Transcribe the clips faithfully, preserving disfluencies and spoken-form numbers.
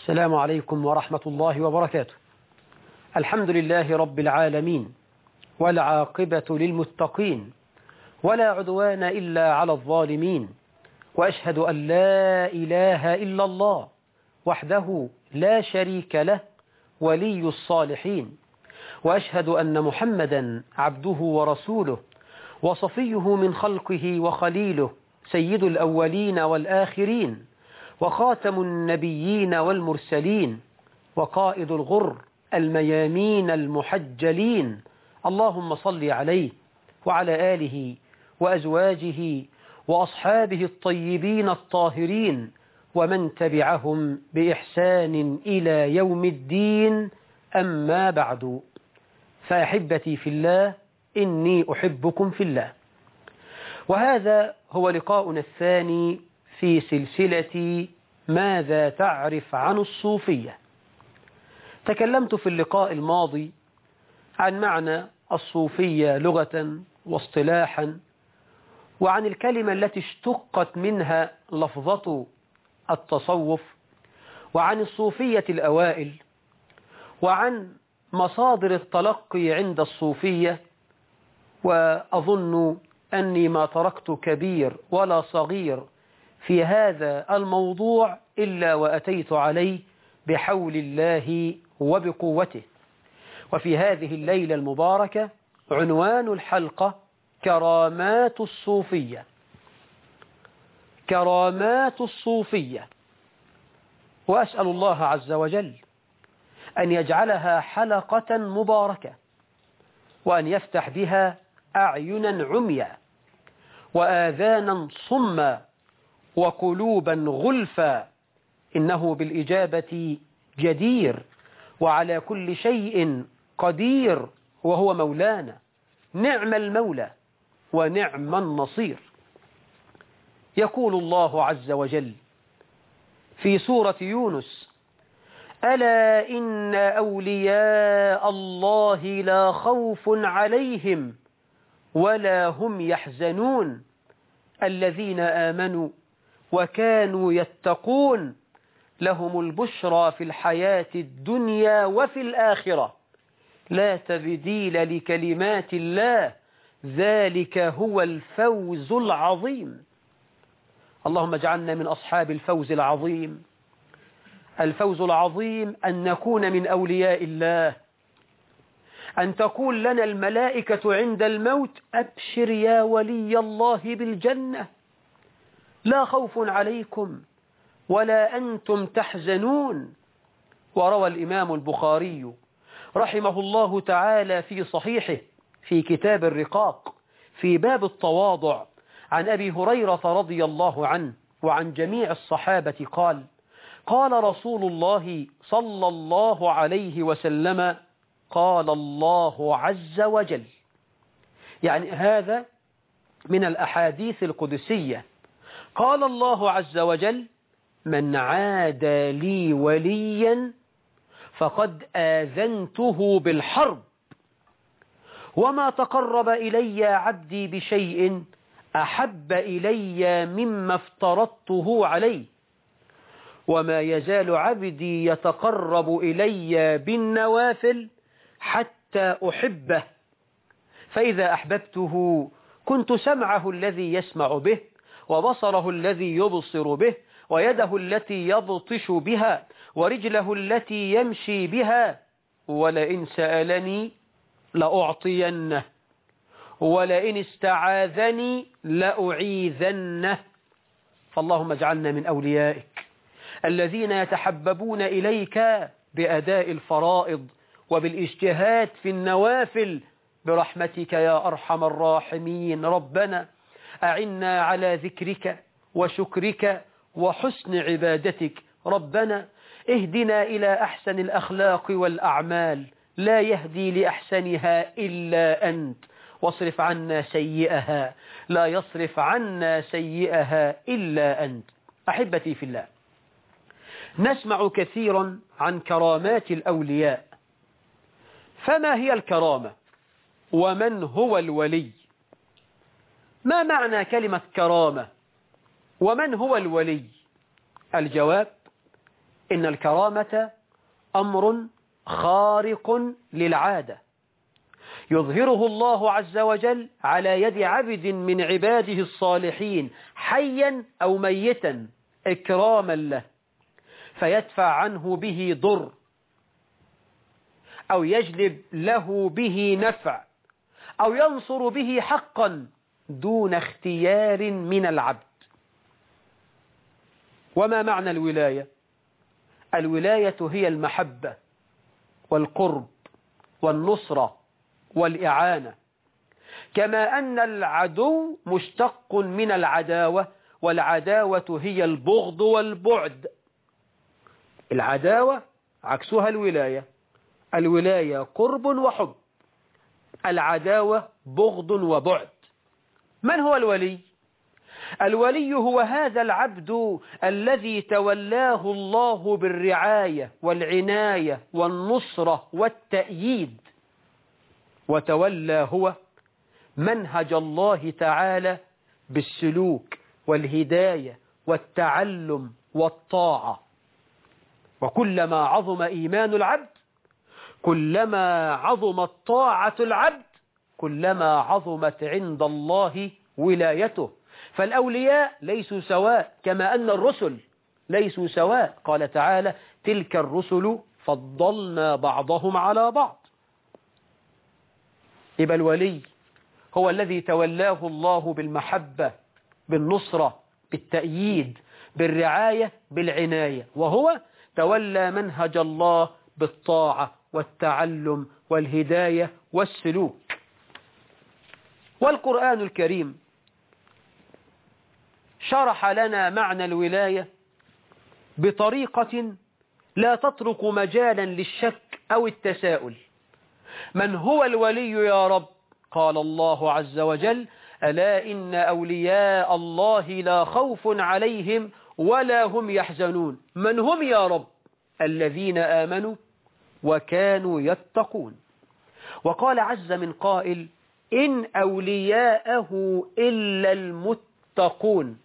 السلام عليكم ورحمة الله وبركاته. الحمد لله رب العالمين، والعاقبة للمتقين، ولا عدوان إلا على الظالمين، وأشهد أن لا إله إلا الله وحده لا شريك له ولي الصالحين، وأشهد أن محمدا عبده ورسوله وصفيه من خلقه وخليله، سيد الأولين والآخرين، وخاتم النبيين والمرسلين، وقائد الغر الميامين المحجلين. اللهم صل عليه وعلى آله وأزواجه وأصحابه الطيبين الطاهرين، ومن تبعهم بإحسان إلى يوم الدين. أما بعد، فأحبتي في الله، إني أحبكم في الله، وهذا هو لقاؤنا الثاني في سلسلة ماذا تعرف عن الصوفية. تكلمت في اللقاء الماضي عن معنى الصوفية لغة واصطلاحا، وعن الكلمة التي اشتقت منها لفظة التصوف، وعن الصوفية الأوائل، وعن مصادر التلقي عند الصوفية. وأظن أني ما تركت كبير ولا صغير في هذا الموضوع إلا وأتيت عليه بحول الله وبقوته. وفي هذه الليلة المباركة عنوان الحلقة كرامات الصوفية. كرامات الصوفية، وأسأل الله عز وجل أن يجعلها حلقة مباركة، وأن يفتح بها أعينا عميا وآذانا صما وقلوبا غلفا، إنه بالإجابة جدير وعلى كل شيء قدير، وهو مولانا نعم المولى ونعم النصير. يقول الله عز وجل في سورة يونس: ألا إن أولياء الله لا خوف عليهم ولا هم يحزنون الذين آمنوا وكانوا يتقون لهم البشرى في الحياة الدنيا وفي الآخرة لا تبديل لكلمات الله ذلك هو الفوز العظيم. اللهم اجعلنا من أصحاب الفوز العظيم. الفوز العظيم أن نكون من أولياء الله، أن تقول لنا الملائكة عند الموت: أبشر يا ولي الله بالجنة، لا خوف عليكم ولا أنتم تحزنون. وروى الإمام البخاري رحمه الله تعالى في صحيحه في كتاب الرقاق في باب التواضع عن أبي هريرة رضي الله عنه وعن جميع الصحابة قال: قال رسول الله صلى الله عليه وسلم: قال الله عز وجل. يعني هذا من الأحاديث القدسية. قال الله عز وجل: من عادى لي وليا فقد آذنته بالحرب، وما تقرب إلي عبدي بشيء أحب إلي مما افترضته عليه، وما يزال عبدي يتقرب إلي بالنوافل حتى أحبه، فإذا أحببته كنت سمعه الذي يسمع به، وبصره الذي يبصر به، ويده التي يبطش بها، ورجله التي يمشي بها، ولئن سألني لأعطينه، ولئن استعاذني لأعيذنه. فاللهم اجعلنا من أوليائك الذين يتحببون إليك بأداء الفرائض وبالاجتهاد في النوافل برحمتك يا أرحم الراحمين. ربنا أعنا على ذكرك وشكرك وحسن عبادتك. ربنا اهدنا إلى أحسن الأخلاق والأعمال، لا يهدي لأحسنها إلا أنت، واصرف عنا سيئها، لا يصرف عنا سيئها إلا أنت. أحبتي في الله، نسمع كثيرا عن كرامات الأولياء، فما هي الكرامة؟ ومن هو الولي؟ ما معنى كلمة كرامة؟ ومن هو الولي؟ الجواب: إن الكرامة أمر خارق للعادة يظهره الله عز وجل على يد عبد من عباده الصالحين حيا أو ميتا إكراما له، فيدفع عنه به ضر أو يجلب له به نفع أو ينصر به حقا دون اختيار من العبد. وما معنى الولاية؟ الولاية هي المحبة والقرب والنصرة والإعانة، كما أن العدو مشتق من العداوة، والعداوة هي البغض والبعد. العداوة عكسها الولاية، الولاية قرب وحب، العداوة بغض وبعد. من هو الولي؟ الولي هو هذا العبد الذي تولاه الله بالرعاية والعناية والنصرة والتأييد، وتولى هو منهج الله تعالى بالسلوك والهداية والتعلم والطاعة. وكلما عظم إيمان العبد، كلما عظمت طاعة العبد، كلما عظمت عند الله ولايته. فالأولياء ليسوا سواء، كما أن الرسل ليسوا سواء. قال تعالى: تلك الرسل فضلنا بعضهم على بعض. يبقى الولي هو الذي تولاه الله بالمحبة بالنصرة بالتأييد بالرعاية بالعناية، وهو تولى منهج الله بالطاعة والتعلم والهداية والسلوك. والقرآن الكريم شرح لنا معنى الولاية بطريقة لا تترك مجالا للشك أو التساؤل. من هو الولي يا رب؟ قال الله عز وجل: ألا إن أولياء الله لا خوف عليهم ولا هم يحزنون. من هم يا رب؟ الذين آمنوا وكانوا يتقون. وقال عز من قائل: إن أولياءه إلا المتقون.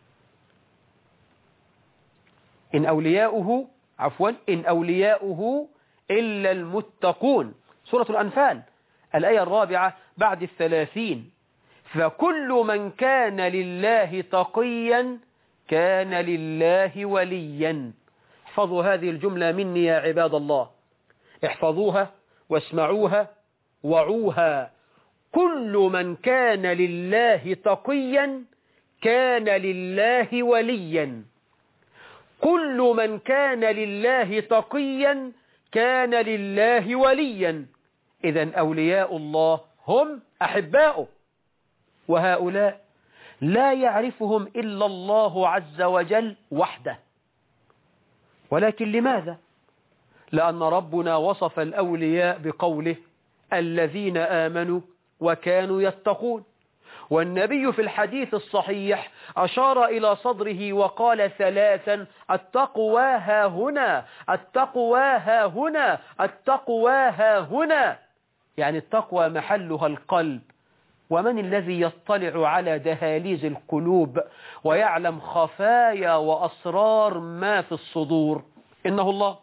إن أولياؤه عفوا إن أولياؤه إلا المتقون. سورة الأنفال الآية الرابعة بعد الثلاثين. فكل من كان لله تقيا كان لله وليا. احفظوا هذه الجملة مني يا عباد الله، احفظوها واسمعوها وعوها. كل من كان لله تقيا كان لله وليا. كل من كان لله تقيا كان لله وليا. إذن أولياء الله هم أحباؤه، وهؤلاء لا يعرفهم إلا الله عز وجل وحده. ولكن لماذا؟ لأن ربنا وصف الأولياء بقوله: الذين آمنوا وكانوا يتقون. والنبي في الحديث الصحيح أشار إلى صدره وقال ثلاثا: التقوى ها هنا، التقوى ها هنا، التقوى ها هنا. يعني التقوى محلها القلب. ومن الذي يطلع على دهاليز القلوب ويعلم خفايا وأسرار ما في الصدور؟ إنه الله.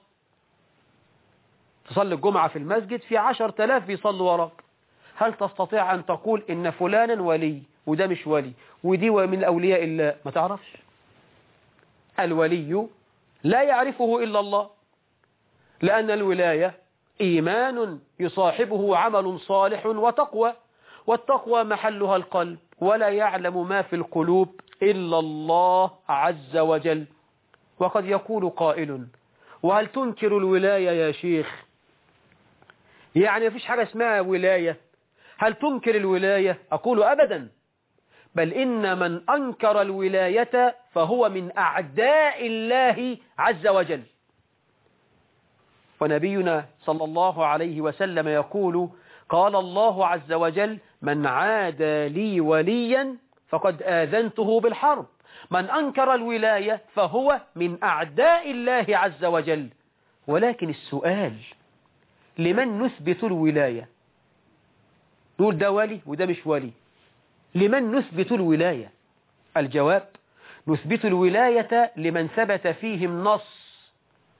تصلي الجمعة في المسجد في عشر تلاف بيصلوا وراك، هل تستطيع أن تقول إن فلانا ولي وده مش ولي ودي من أولياء الله؟ ما تعرفش. الولي لا يعرفه إلا الله، لأن الولاية إيمان يصاحبه عمل صالح وتقوى، والتقوى محلها القلب، ولا يعلم ما في القلوب إلا الله عز وجل. وقد يقول قائل: وهل تنكر الولاية يا شيخ؟ يعني مفيش حاجة اسمها ولاية؟ هل تنكر الولاية؟ أقول أبدا، بل إن من أنكر الولاية فهو من أعداء الله عز وجل. ونبينا صلى الله عليه وسلم يقول: قال الله عز وجل: من عادى لي وليا فقد آذنته بالحرب. من أنكر الولاية فهو من أعداء الله عز وجل. ولكن السؤال: لمن نثبت الولاية؟ نقول ده ولي وده مش ولي. لمن نثبت الولاية؟ الجواب: نثبت الولاية لمن ثبت فيهم نص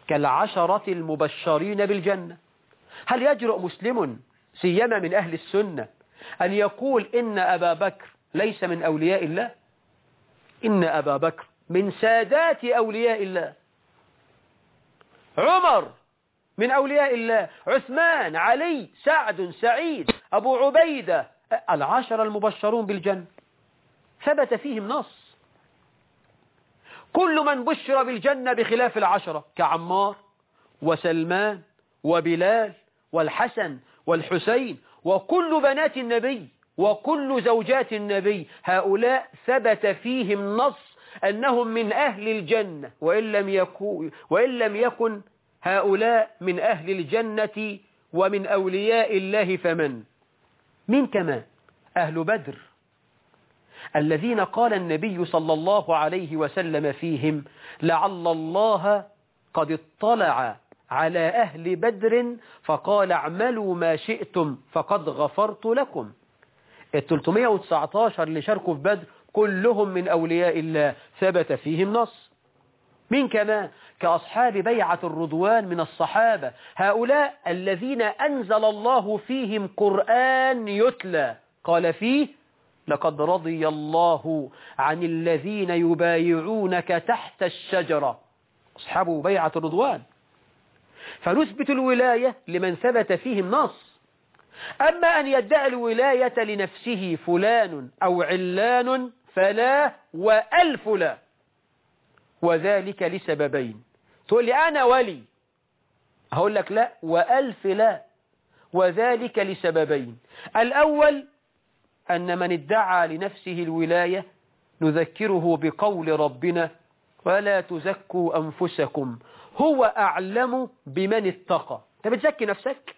كالعشرة المبشرين بالجنة. هل يجرؤ مسلم سيما من أهل السنة أن يقول إن أبا بكر ليس من أولياء الله؟ إن أبا بكر من سادات أولياء الله، عمر من أولياء الله، عثمان، علي، سعد، سعيد، أبو عبيدة، العشر المبشرون بالجنة ثبت فيهم نص. كل من بشر بالجنة بخلاف العشرة كعمار وسلمان وبلال والحسن والحسين وكل بنات النبي وكل زوجات النبي، هؤلاء ثبت فيهم نص أنهم من أهل الجنة، وإن لم يكن, وإن لم يكن هؤلاء من أهل الجنة ومن أولياء الله فمن؟ من كمان؟ أهل بدر الذين قال النبي صلى الله عليه وسلم فيهم: لعل الله قد اطلع على أهل بدر فقال اعملوا ما شئتم فقد غفرت لكم. الثلاثمائة وتسعة عشر اللي شاركوا في بدر كلهم من أولياء الله، ثبت فيهم نص. من كمان؟ كأصحاب بيعة الرضوان من الصحابة، هؤلاء الذين أنزل الله فيهم قرآن يتلى قال فيه: لقد رضي الله عن الذين يبايعونك تحت الشجرة، أصحاب بيعة الرضوان. فنثبت الولاية لمن ثبت فيهم نص. أما أن يدعي الولاية لنفسه فلان أو علان فلا وألف لا، وذلك لسببين. تقول لي أنا ولي، هقول لك لا وألف لا، وذلك لسببين. الأول أن من ادعى لنفسه الولاية نذكره بقول ربنا: ولا تزكوا أنفسكم هو أعلم بمن اتقى. أنت بتزكي نفسك؟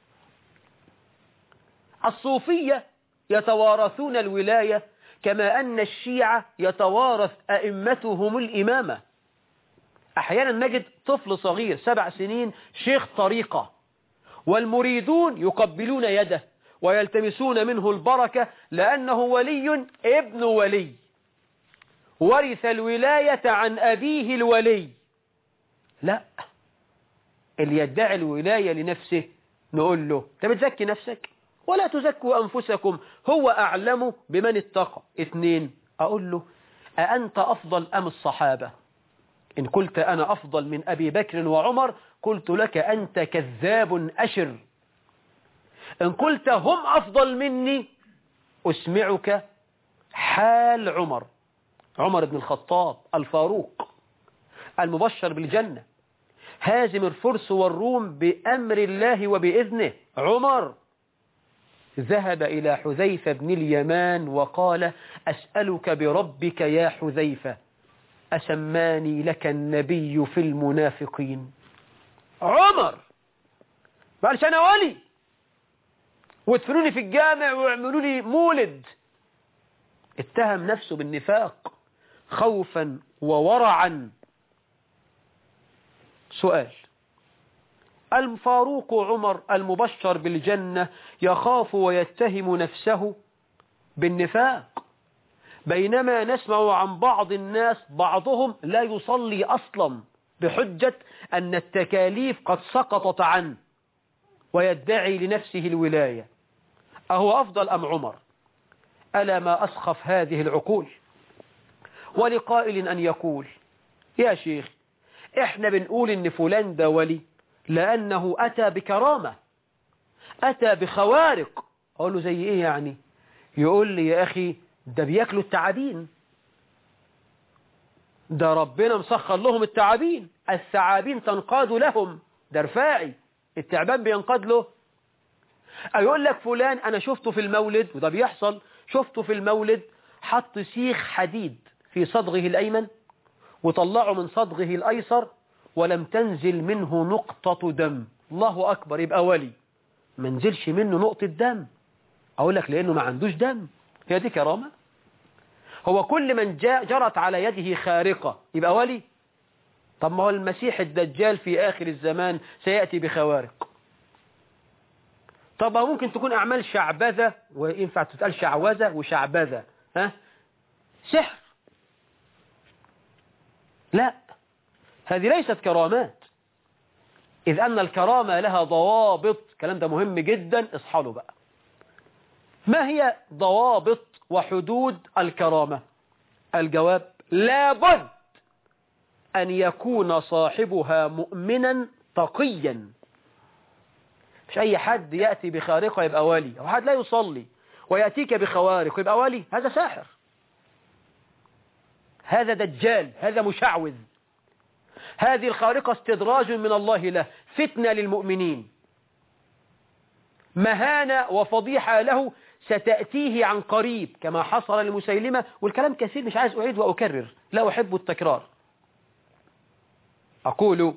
الصوفية يتوارثون الولاية كما أن الشيعة يتوارث أئمتهم الإمامة. أحيانا نجد طفل صغير سبع سنين شيخ طريقة، والمريدون يقبلون يده ويلتمسون منه البركة لأنه ولي ابن ولي، ورث الولاية عن أبيه الولي. لا، اللي يدعي الولاية لنفسه نقول له: أنت بتزكي نفسك؟ ولا تزكوا أنفسكم هو أعلم بمن اتقى. اثنين، أقول له: أأنت أفضل أم الصحابة؟ إن قلت أنا أفضل من أبي بكر وعمر قلت لك أنت كذاب أشر. إن قلت هم أفضل مني أسمعك حال عمر، عمر بن الخطاب الفاروق المبشر بالجنة، هازم الفرس والروم بأمر الله وبإذنه. عمر ذهب إلى حذيفة بن اليمان وقال: أسألك بربك يا حذيفة أسماني لك النبي في المنافقين؟ عمر قالش أنا ولي وادفنوني في الجامع ويعملوا لي مولد. اتهم نفسه بالنفاق خوفا وورعا. سؤال: الفاروق عمر المبشر بالجنة يخاف ويتهم نفسه بالنفاق، بينما نسمع عن بعض الناس بعضهم لا يصلي أصلا بحجة أن التكاليف قد سقطت عنه ويدعي لنفسه الولاية. أهو أفضل أم عمر؟ ألا ما أسخف هذه العقول. ولقائل أن يقول: يا شيخ إحنا بنقول إن فلان ده ولي لأنه أتى بكرامة، أتى بخوارق. أقول له: زي إيه يعني؟ يقول لي: يا أخي ده بياكلوا التعابين، ده ربنا مسخر لهم التعابين، الثعابين تنقاد لهم، ده رفاعي التعبان بينقاد له. أقول لك فلان أنا شفته في المولد، وده بيحصل، شفته في المولد حط سيخ حديد في صدغه الأيمن وطلعه من صدغه الأيسر ولم تنزل منه نقطة دم. الله أكبر، يبقى ولي. ما نزلش منه نقطة دم، أقول لك لأنه ما عندوش دم. هي دي كرامة؟ هو كل من جاء جرت على يده خارقة يبقى ولي؟ طب ما هو المسيح الدجال في آخر الزمان سيأتي بخوارق. طب ممكن تكون أعمال شعبذة، وينفع تتقال شعوذة وشعبذة، ها؟ سحر. لا، هذه ليست كرامات. إذ أن الكرامة لها ضوابط. الكلام ده مهم جدا، اصحلوا بقى. ما هي ضوابط وحدود الكرامة؟ الجواب: لابد أن يكون صاحبها مؤمنا تقيا. مش أي حد يأتي بخارقة يبقى ولي، أو حد لا يصلي ويأتيك بخوارق يبقى ولي. هذا ساحر، هذا دجال، هذا مشعوذ. هذه الخارقة استدراج من الله له، فتنة للمؤمنين، مهانة وفضيحة له ستأتيه عن قريب كما حصل لمسيلمة. والكلام كثير، مش عايز أعيد وأكرر، لا أحب التكرار. أقول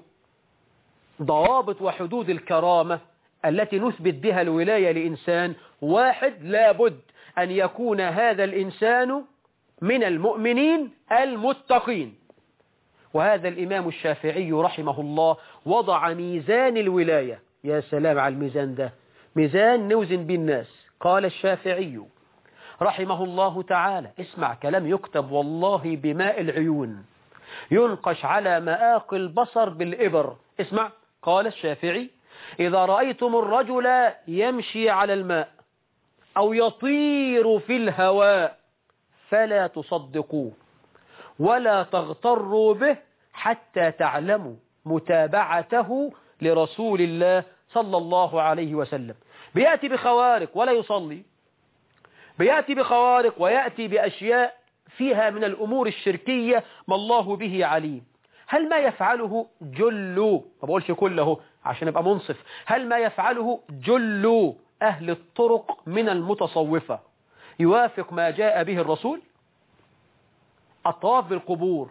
ضوابط وحدود الكرامة التي نثبت بها الولاية لإنسان. واحد: لابد أن يكون هذا الإنسان من المؤمنين المتقين. وهذا الإمام الشافعي رحمه الله وضع ميزان الولاية. يا سلام على الميزان ده، ميزان نوزن به الناس. قال الشافعي رحمه الله تعالى، اسمع كلام يكتب والله بماء العيون، ينقش على مآقي البصر بالإبر. اسمع، قال الشافعي: إذا رأيتم الرجل يمشي على الماء أو يطير في الهواء فلا تصدقوه ولا تغتروا به حتى تعلموا متابعته لرسول الله صلى الله عليه وسلم. بيأتي بخوارق ولا يصلي، بيأتي بخوارق ويأتي بأشياء فيها من الأمور الشركية ما الله به عليم. هل ما يفعله جل، ما بقولش كله عشان يبقى منصف، هل ما يفعله جل أهل الطرق من المتصوفة يوافق ما جاء به الرسول؟ الطواف بالقبور،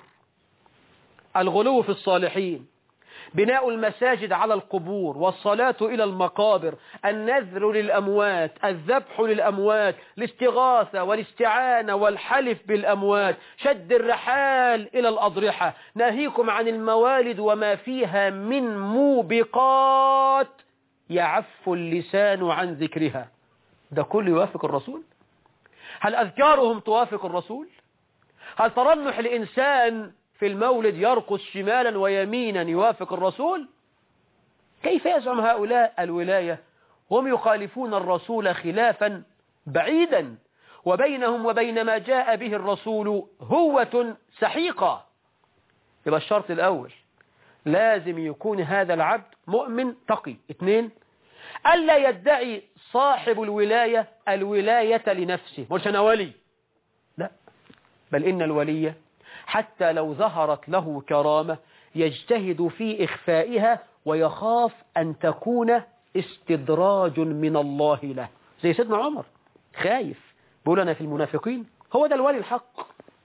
الغلو في الصالحين، بناء المساجد على القبور، والصلاة إلى المقابر، النذر للأموات، الذبح للأموات، الاستغاثة والاستعانة والحلف بالأموات، شد الرحال إلى الأضرحة، ناهيكم عن الموالد وما فيها من موبقات يعف اللسان عن ذكرها. ده كله يوافق الرسول؟ هل أذكارهم توافق الرسول؟ هل ترنح الإنسان في المولد يرقص شمالا ويمينا يوافق الرسول؟ كيف يزعم هؤلاء الولاية هم يخالفون الرسول خلافا بعيدا، وبينهم وبين ما جاء به الرسول هوة سحيقة؟ يبقى الشرط الأول لازم يكون هذا العبد مؤمن تقي. اثنين: ألا يدعي صاحب الولاية الولاية لنفسه، مش أنا ولي، لا، بل إن الولي حتى لو ظهرت له كرامة يجتهد في إخفائها ويخاف أن تكون استدراج من الله له، زي سيدنا عمر خايف بيقول أنا في المنافقين. هو ده الولي الحق.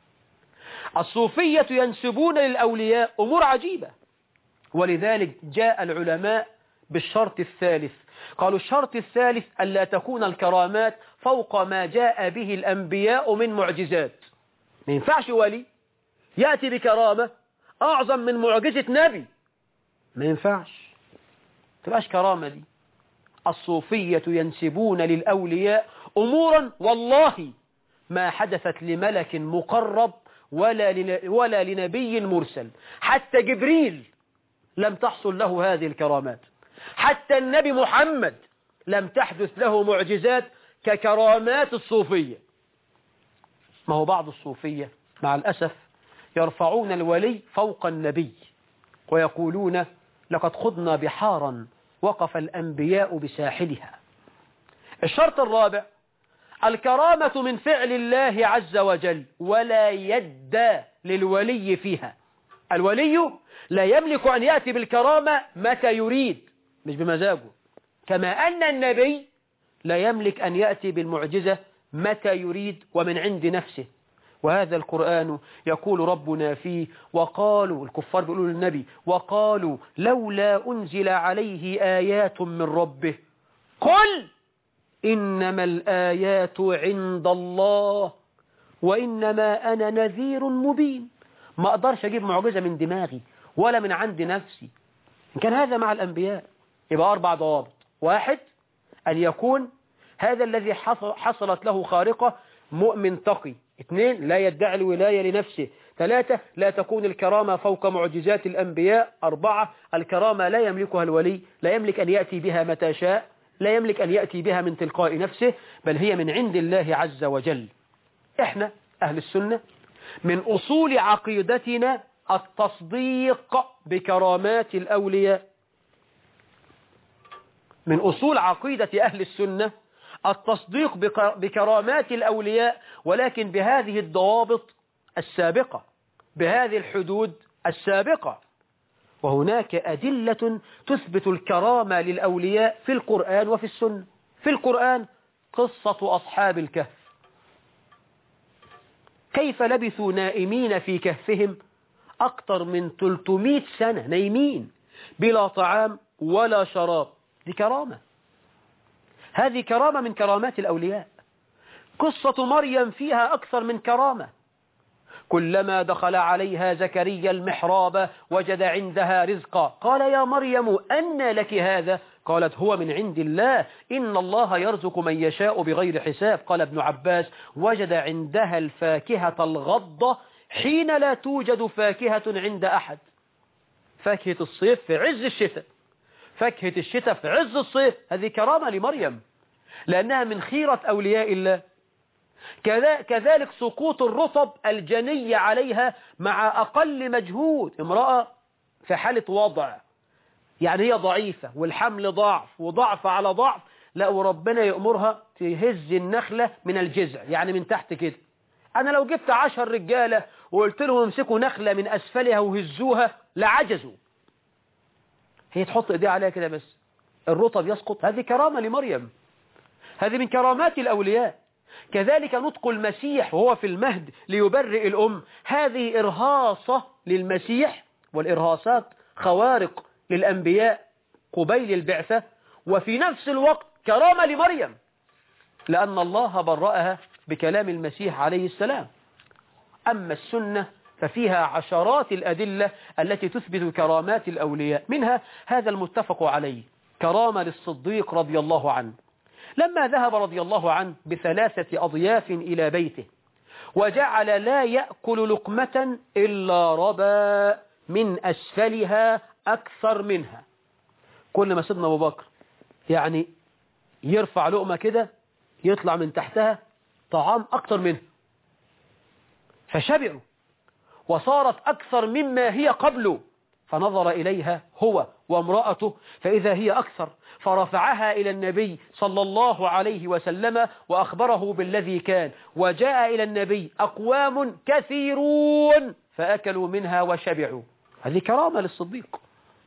الصوفية ينسبون للأولياء أمور عجيبة، ولذلك جاء العلماء بالشرط الثالث. قالوا الشرط الثالث ألا تكون الكرامات فوق ما جاء به الأنبياء من معجزات. ما ينفعش ولي يأتي بكرامة أعظم من معجزة نبي، ما ينفعش، تبقاش كرامة دي. الصوفية ينسبون للأولياء أمورا والله ما حدثت لملك مقرب ولا ولا لنبي مرسل. حتى جبريل لم تحصل له هذه الكرامات، حتى النبي محمد لم تحدث له معجزات ككرامات الصوفية. ما هو بعض الصوفية مع الأسف يرفعون الولي فوق النبي ويقولون لقد خضنا بحارا وقف الأنبياء بساحلها. الشرط الرابع: الكرامة من فعل الله عز وجل ولا يد للولي فيها. الولي لا يملك أن يأتي بالكرامة متى يريد، مش بمزاجه، كما أن النبي لا يملك أن يأتي بالمعجزة متى يريد ومن عند نفسه. وهذا القرآن يقول ربنا فيه: وقالوا، الكفار بيقولوا للنبي: وقالوا لولا أنزل عليه آيات من ربه قل إنما الآيات عند الله وإنما أنا نذير مبين. ما أقدرش أجيب معجزة من دماغي ولا من عند نفسي. إن كان هذا مع الأنبياء يبقى أربع ضوابط. واحد: أن يكون هذا الذي حصلت له خارقة مؤمن تقي. اثنين: لا يدعي الولاية لنفسه. ثلاثة لا تكون الكرامة فوق معجزات الأنبياء. أربعة الكرامة لا يملكها الولي، لا يملك أن يأتي بها متى شاء، لا يملك أن يأتي بها من تلقاء نفسه، بل هي من عند الله عز وجل. إحنا أهل السنة من أصول عقيدتنا التصديق بكرامات الأولياء. من أصول عقيدة أهل السنة التصديق بكرامات الأولياء، ولكن بهذه الضوابط السابقة، بهذه الحدود السابقة. وهناك أدلة تثبت الكرامة للأولياء في القرآن وفي السنة. في القرآن قصة أصحاب الكهف، كيف لبثوا نائمين في كهفهم أكثر من ثلاثمائة سنة، نايمين بلا طعام ولا شراب. دي كرامة، هذه كرامة من كرامات الأولياء. قصة مريم فيها أكثر من كرامة. كلما دخل عليها زكريا المحراب وجد عندها رزقا قال يا مريم أنى لك هذا؟ قالت هو من عند الله إن الله يرزق من يشاء بغير حساب. قال ابن عباس وجد عندها الفاكهة الغضة حين لا توجد فاكهة عند أحد. فاكهة الصيف في عز الشتاء، فاكهة الشتاء في عز الصيف. هذه كرامة لمريم لأنها من خيرة أولياء الله. كذلك سقوط الرطب الجني عليها مع أقل مجهود. امرأة في حالة وضع، يعني هي ضعيفة والحمل ضعف وضعف على ضعف، لا وربنا يأمرها تهز النخلة من الجذع، يعني من تحت كده. أنا لو جبت عشر رجالة وقلت لهم امسكوا نخلة من أسفلها وهزوها لعجزوا. هي تحط إيديها عليها كده بس الرطب يسقط. هذه كرامة لمريم، هذه من كرامات الأولياء. كذلك نطق المسيح وهو في المهد ليبرئ الأم، هذه إرهاصة للمسيح، والإرهاصات خوارق للأنبياء قبيل البعثة، وفي نفس الوقت كرامة لمريم لأن الله برأها بكلام المسيح عليه السلام. أما السنة ففيها عشرات الأدلة التي تثبت كرامات الأولياء، منها هذا المتفق عليه، كرامة للصديق رضي الله عنه لما ذهب رضي الله عنه بثلاثة أضياف إلى بيته وجعل لا يأكل لقمة إلا ربى من أسفلها أكثر منها. كل ما سيدنا أبو بكر يعني يرفع لقمة كده يطلع من تحتها طعام أكثر منها، فشبعوا وصارت أكثر مما هي قبله، فنظر إليها هو وامرأته فإذا هي أكثر، فرفعها إلى النبي صلى الله عليه وسلم وأخبره بالذي كان، وجاء إلى النبي أقوام كثيرون فأكلوا منها وشبعوا. هذه كرامة للصديق.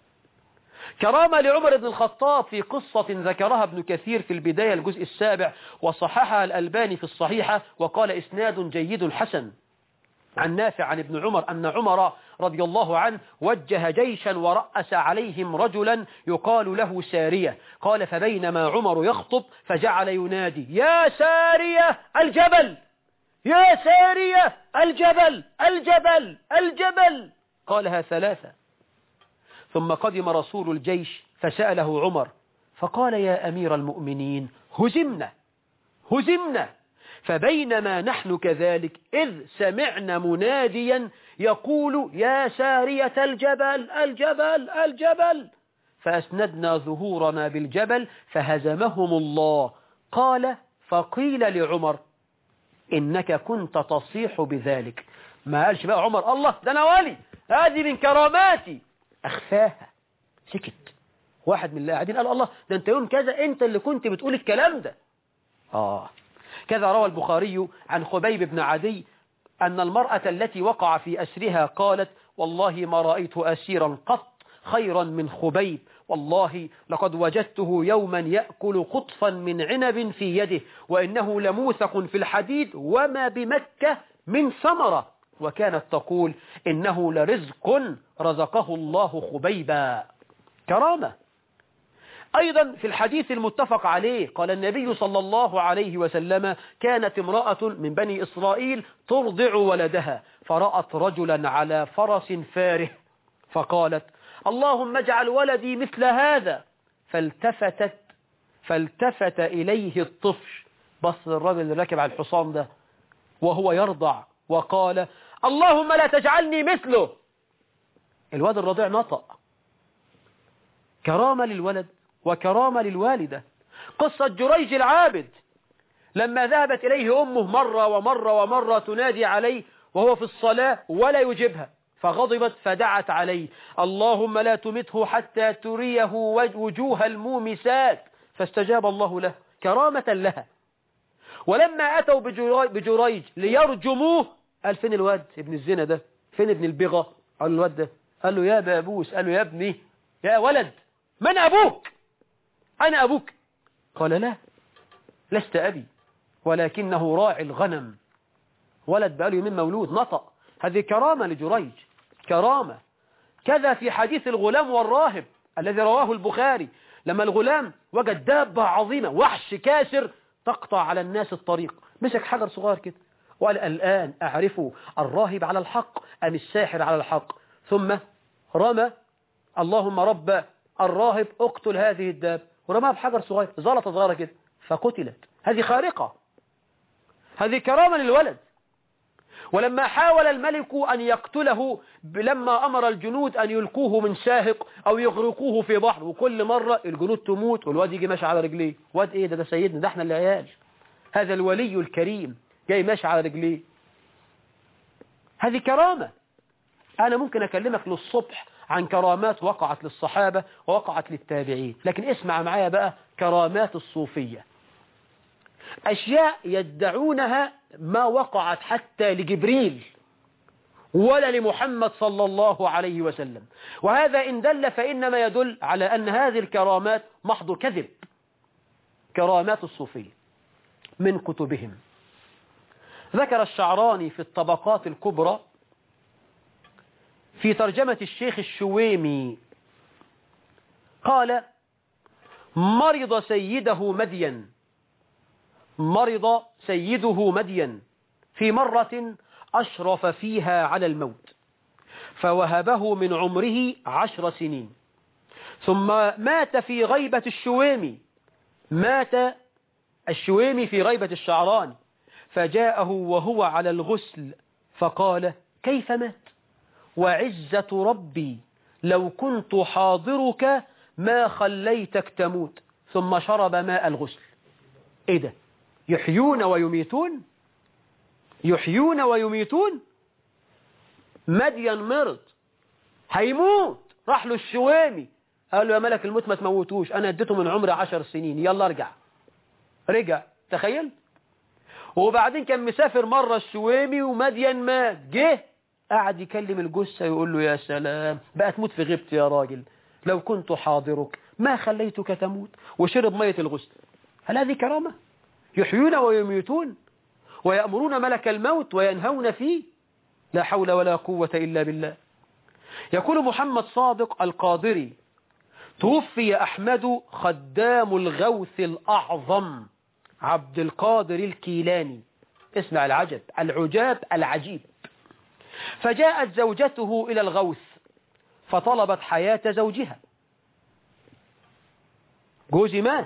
كرامة لعمر بن الخطاب في قصة ذكرها ابن كثير في البداية الجزء السابع وصححها الألباني في الصحيحة وقال إسناد جيد حسن، عن نافع عن ابن عمر أن عمر رضي الله عنه وجه جيشا ورأس عليهم رجلا يقال له سارية. قال فبينما عمر يخطب فجعل ينادي يا سارية الجبل، يا سارية الجبل الجبل الجبل، قالها ثلاثة. ثم قدم رسول الجيش فسأله عمر فقال يا أمير المؤمنين هزمنا هزمنا. فبينما نحن كذلك إذ سمعنا مناديا يقول يا سارية الجبل الجبل الجبل، فأسندنا ظهورنا بالجبل فهزمهم الله. قال فقيل لعمر إنك كنت تصيح بذلك. ما قالش بقى عمر الله ده أنا ولي هذه من كراماتي، أخفاها سكت. واحد من اللي قاعدين قال الله ده أنت يوم كذا أنت اللي كنت بتقول الكلام ده. آه كذا روى البخاري عن خبيب بن عدي أن المرأة التي وقع في أسرها قالت والله ما رأيت أسيرا قط خيرا من خبيب، والله لقد وجدته يوما يأكل قطفا من عنب في يده وإنه لموثق في الحديد وما بمكة من ثمرة، وكانت تقول إنه لرزق رزقه الله خبيبا. كرامة. أيضا في الحديث المتفق عليه قال النبي صلى الله عليه وسلم كانت امرأة من بني إسرائيل ترضع ولدها فرأت رجلا على فرس فاره فقالت اللهم اجعل ولدي مثل هذا، فالتفتت فالتفت إليه الطفل، بص الرجل اللي راكب على الحصان ده وهو يرضع وقال اللهم لا تجعلني مثله. الواد الرضيع نطق. كرامة للولد وكرامة للوالدة. قصة جريج العابد لما ذهبت إليه أمه مرة ومرة ومرة تنادي عليه وهو في الصلاة ولا يجيبها، فغضبت فدعت عليه: اللهم لا تمته حتى تريه وجوه المومسات، فاستجاب الله له كرامة لها. ولما أتوا بجريج ليرجموه قال: فين الواد ابن الزنا ده؟ فين ابن البغى؟ قال له: الواد ده. قال له: يا بابوس. قال له: يا ابني، يا ولد، من أبوك؟ أنا أبوك. قال: لا، لست أبي، ولكنه راعي الغنم. ولد بقاله يومين مولود نطق. هذه كرامة لجريج، كرامة. كذا في حديث الغلام والراهب الذي رواه البخاري، لما الغلام وجد دابة عظيمة وحش كاسر تقطع على الناس الطريق، مسك حجر صغير كده وقال: الآن أعرف الراهب على الحق أم الساحر على الحق. ثم رمى: اللهم رب الراهب اقتل هذه الدابة، ورماها بحجر صغير، زلطة صغيرة كده فقتلت. هذه خارقة، هذه كرامة للولد. ولما حاول الملك أن يقتله لما أمر الجنود أن يلقوه من شاهق أو يغرقوه في بحر، وكل مرة الجنود تموت والواد يجي ماشي على رجليه. واد إيه ده؟ ده سيدنا، ده احنا العيال. هذا الولي الكريم جاي ماشي على رجليه. هذه كرامة. أنا ممكن أكلمك للصبح عن كرامات وقعت للصحابة ووقعت للتابعين، لكن اسمع معايا بقى كرامات الصوفية. أشياء يدعونها ما وقعت حتى لجبريل ولا لمحمد صلى الله عليه وسلم، وهذا إن دل فإنما يدل على أن هذه الكرامات محض كذب. كرامات الصوفية من كتبهم. ذكر الشعراني في الطبقات الكبرى في ترجمة الشيخ الشويمي قال: مرض سيده مدين مرض سيده مدين في مرة أشرف فيها على الموت، فوهبه من عمره عشر سنين، ثم مات في غيبة الشويمي مات الشويمي في غيبة الشعراني، فجاءه وهو على الغسل فقال: كيف مات؟ وعزة ربي لو كنت حاضرك ما خليتك تموت. ثم شرب ماء الغسل. ايه ده؟ يحيون ويميتون، يحيون ويميتون. مدين مرض هيموت، راح له الشويمي قال له: يا ملك الموت ما تموتوش، انا اديته من عمري عشر سنين، يلا ارجع. رجع. تخيل. وبعدين كان مسافر مرة الشويمي ومدين مات، جه قاعد يكلم الجثة يقول له: يا سلام، بقى تموت في غيبتي يا راجل، لو كنت حاضرك ما خليتك تموت. وشرب مية الغسل. هل هذه كرامة؟ يحيون ويميتون ويأمرون ملك الموت وينهون فيه. لا حول ولا قوة إلا بالله. يقول محمد صادق القادري: توفي أحمد خدام الغوث الأعظم عبد القادر الكيلاني. اسمع العجب، العجاب العجيب. فجاءت زوجته إلى الغوث فطلبت حياة زوجها. جوزي مات،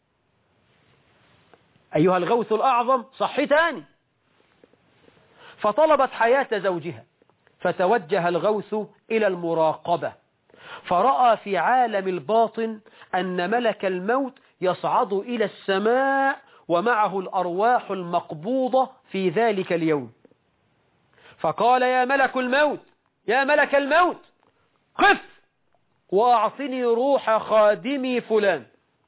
أيها الغوث الأعظم صحي تاني. فطلبت حياة زوجها، فتوجه الغوث إلى المراقبة، فرأى في عالم الباطن أن ملك الموت يصعد إلى السماء ومعه الأرواح المقبوضة في ذلك اليوم. فقال: يا ملك الموت، يا ملك الموت، قف وأعطني روح خادمي فلان.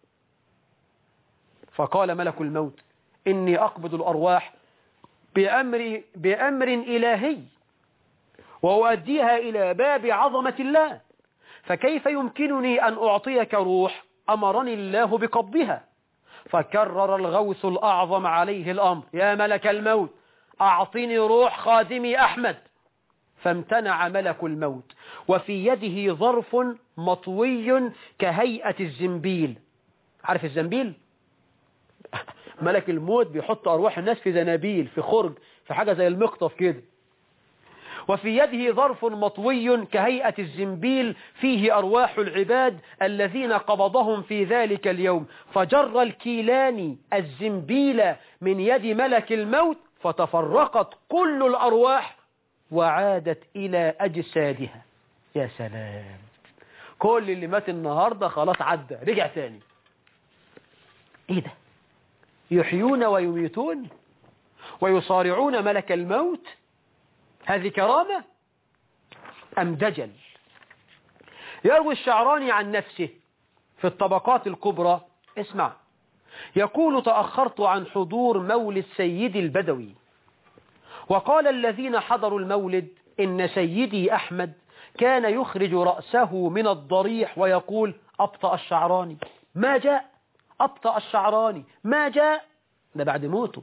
فقال ملك الموت: إني أقبض الأرواح بأمر, بأمر إلهي وأؤديها إلى باب عظمة الله، فكيف يمكنني أن أعطيك روح أمرني الله بقبضها؟ فكرر الغوث الأعظم عليه الأمر: يا ملك الموت، أعطني روح خادمي أحمد. فامتنع ملك الموت، وفي يده ظرف مطوي كهيئة الزنبيل. عارف الزنبيل؟ ملك الموت بيحط أرواح الناس في زنابيل، في خرج، في حاجة زي المقطف كده. وفي يده ظرف مطوي كهيئة الزنبيل فيه أرواح العباد الذين قبضهم في ذلك اليوم. فجر الكيلاني الزنبيل من يد ملك الموت فتفرقت كل الأرواح وعادت إلى أجسادها. يا سلام، كل اللي مات النهاردة خلاص عدى رجع تاني. إيه ده؟ يحيون ويميتون ويصارعون ملك الموت، هذه كرامة أم دجل؟ يروي الشعراني عن نفسه في الطبقات الكبرى، اسمع، يقول: تأخرت عن حضور مولد سيدي البدوي، وقال الذين حضروا المولد إن سيدي أحمد كان يخرج رأسه من الضريح ويقول: أبطأ الشعراني ما جاء، أبطأ الشعراني ما جاء. ده بعد موته،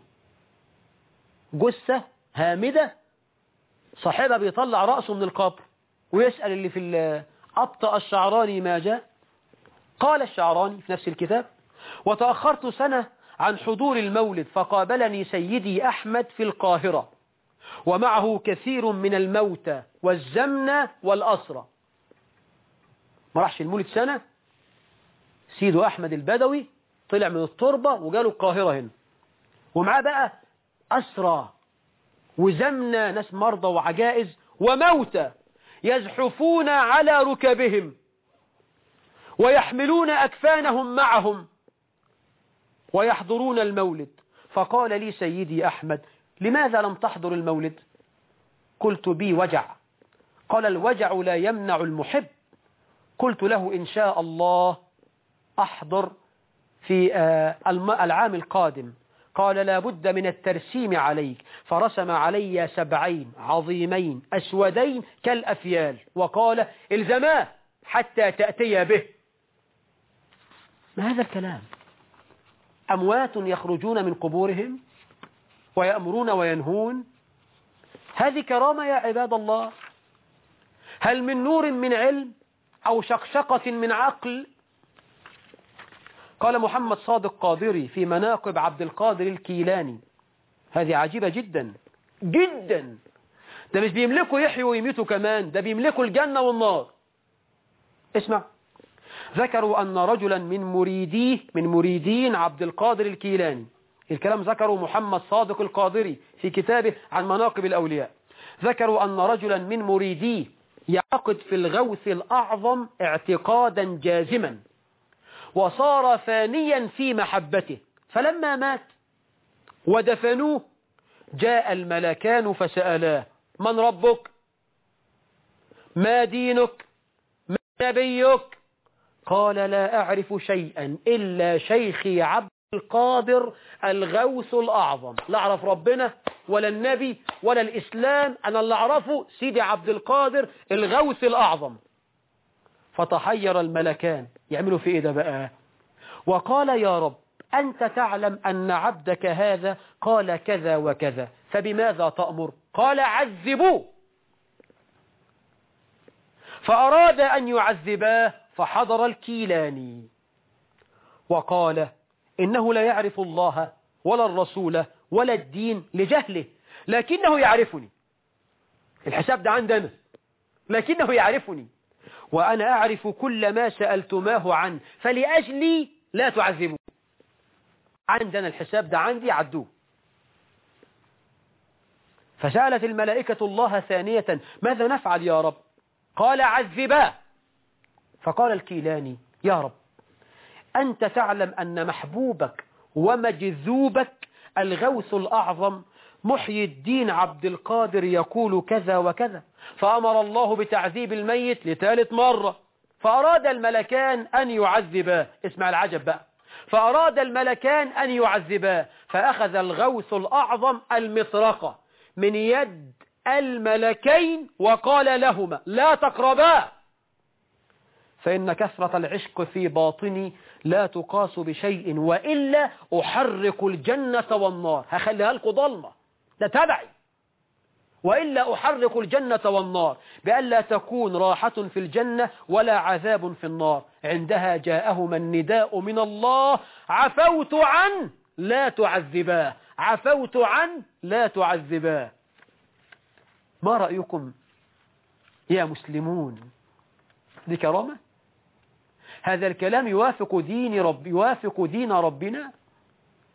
جثة هامدة صاحبها بيطلع رأسه من القبر ويسأل اللي في أبطأ الشعراني ما جاء. قال الشعراني في نفس الكتاب: وتأخرت سنة عن حضور المولد، فقابلني سيدي أحمد في القاهرة ومعه كثير من الموتى والزمنة والأسرى. ما راحش المولد سنة، سيده أحمد البدوي طلع من التربة وجاله القاهرة هنا، ومعاه بقى أسرى وزمنة، ناس مرضى وعجائز وموتى يزحفون على ركبهم ويحملون أكفانهم معهم ويحضرون المولد. فقال لي سيدي أحمد: لماذا لم تحضر المولد؟ قلت: بي وجع. قال: الوجع لا يمنع المحب. قلت له: إن شاء الله أحضر في العام القادم. قال: لا بد من الترسيم عليك. فرسم علي سبعين عظيمين أسودين كالأفيال وقال: الزماه حتى تأتي به. ما هذا الكلام؟ أموات يخرجون من قبورهم ويأمرون وينهون، هذه كرامة يا عباد الله؟ هل من نور من علم أو شقشقة من عقل؟ قال محمد صادق قادري في مناقب عبد القادر الكيلاني، هذه عجيبة جدا جدا، ده مش بيملكوا يحيوا ويميتوا كمان، ده بيملكوا الجنة والنار. اسمع، ذكروا أن رجلا من مريديه من مريدين عبد القادر الكيلاني، الكلام ذكره محمد صادق القادري في كتابه عن مناقب الأولياء، ذكروا أن رجلا من مريديه يعتقد في الغوث الأعظم اعتقادا جازما، وصار فانيا في محبته، فلما مات ودفنوه جاء الملكان فسألاه: من ربك؟ ما دينك؟ ما نبيك؟ قال: لا أعرف شيئا إلا شيخي عبد القادر الغوث الأعظم، لا أعرف ربنا ولا النبي ولا الإسلام، أنا اللي أعرفه سيدي عبد القادر الغوث الأعظم. فتحير الملكان، يعملوا في إيه ده بقى؟ وقال: يا رب، أنت تعلم أن عبدك هذا قال كذا وكذا، فبماذا تأمر؟ قال: عذبوه. فأراد أن يعذباه، فحضر الكيلاني وقال: إنه لا يعرف الله ولا الرسول ولا الدين لجهله، لكنه يعرفني، الحساب ده عندنا، لكنه يعرفني، وأنا أعرف كل ما سألتماه عنه، فلأجلي لا تعذبوا، عندنا الحساب ده عندي، عدوه. فسألت الملائكة الله ثانية: ماذا نفعل يا رب؟ قال: عذباه. فقال الكيلاني: يا رب، أنت تعلم أن محبوبك ومجذوبك الغوث الأعظم محيي الدين عبد القادر يقول كذا وكذا، فأمر الله بتعذيب الميت لثالث مرة، فأراد الملكان أن يعذباه. اسمع العجب بقى، فأراد الملكان أن يعذباه، فأخذ الغوث الأعظم المطرقة من يد الملكين وقال لهما: لا تقربا، فإن كثرة العشق في باطني لا تقاس بشيء، وإلا أحرق الجنة والنار، هخليها لكم ضلمة، ده تبعي، وإلا أحرق الجنة والنار، بألا تكون راحة في الجنة ولا عذاب في النار. عندها جاءهما النداء من الله: عفوت عنه لا تعذباه، عفوت عنه لا تعذباه. ما رأيكم يا مسلمون؟ دي كرامة؟ هذا الكلام يوافق دين رب يوافق دين ربنا؟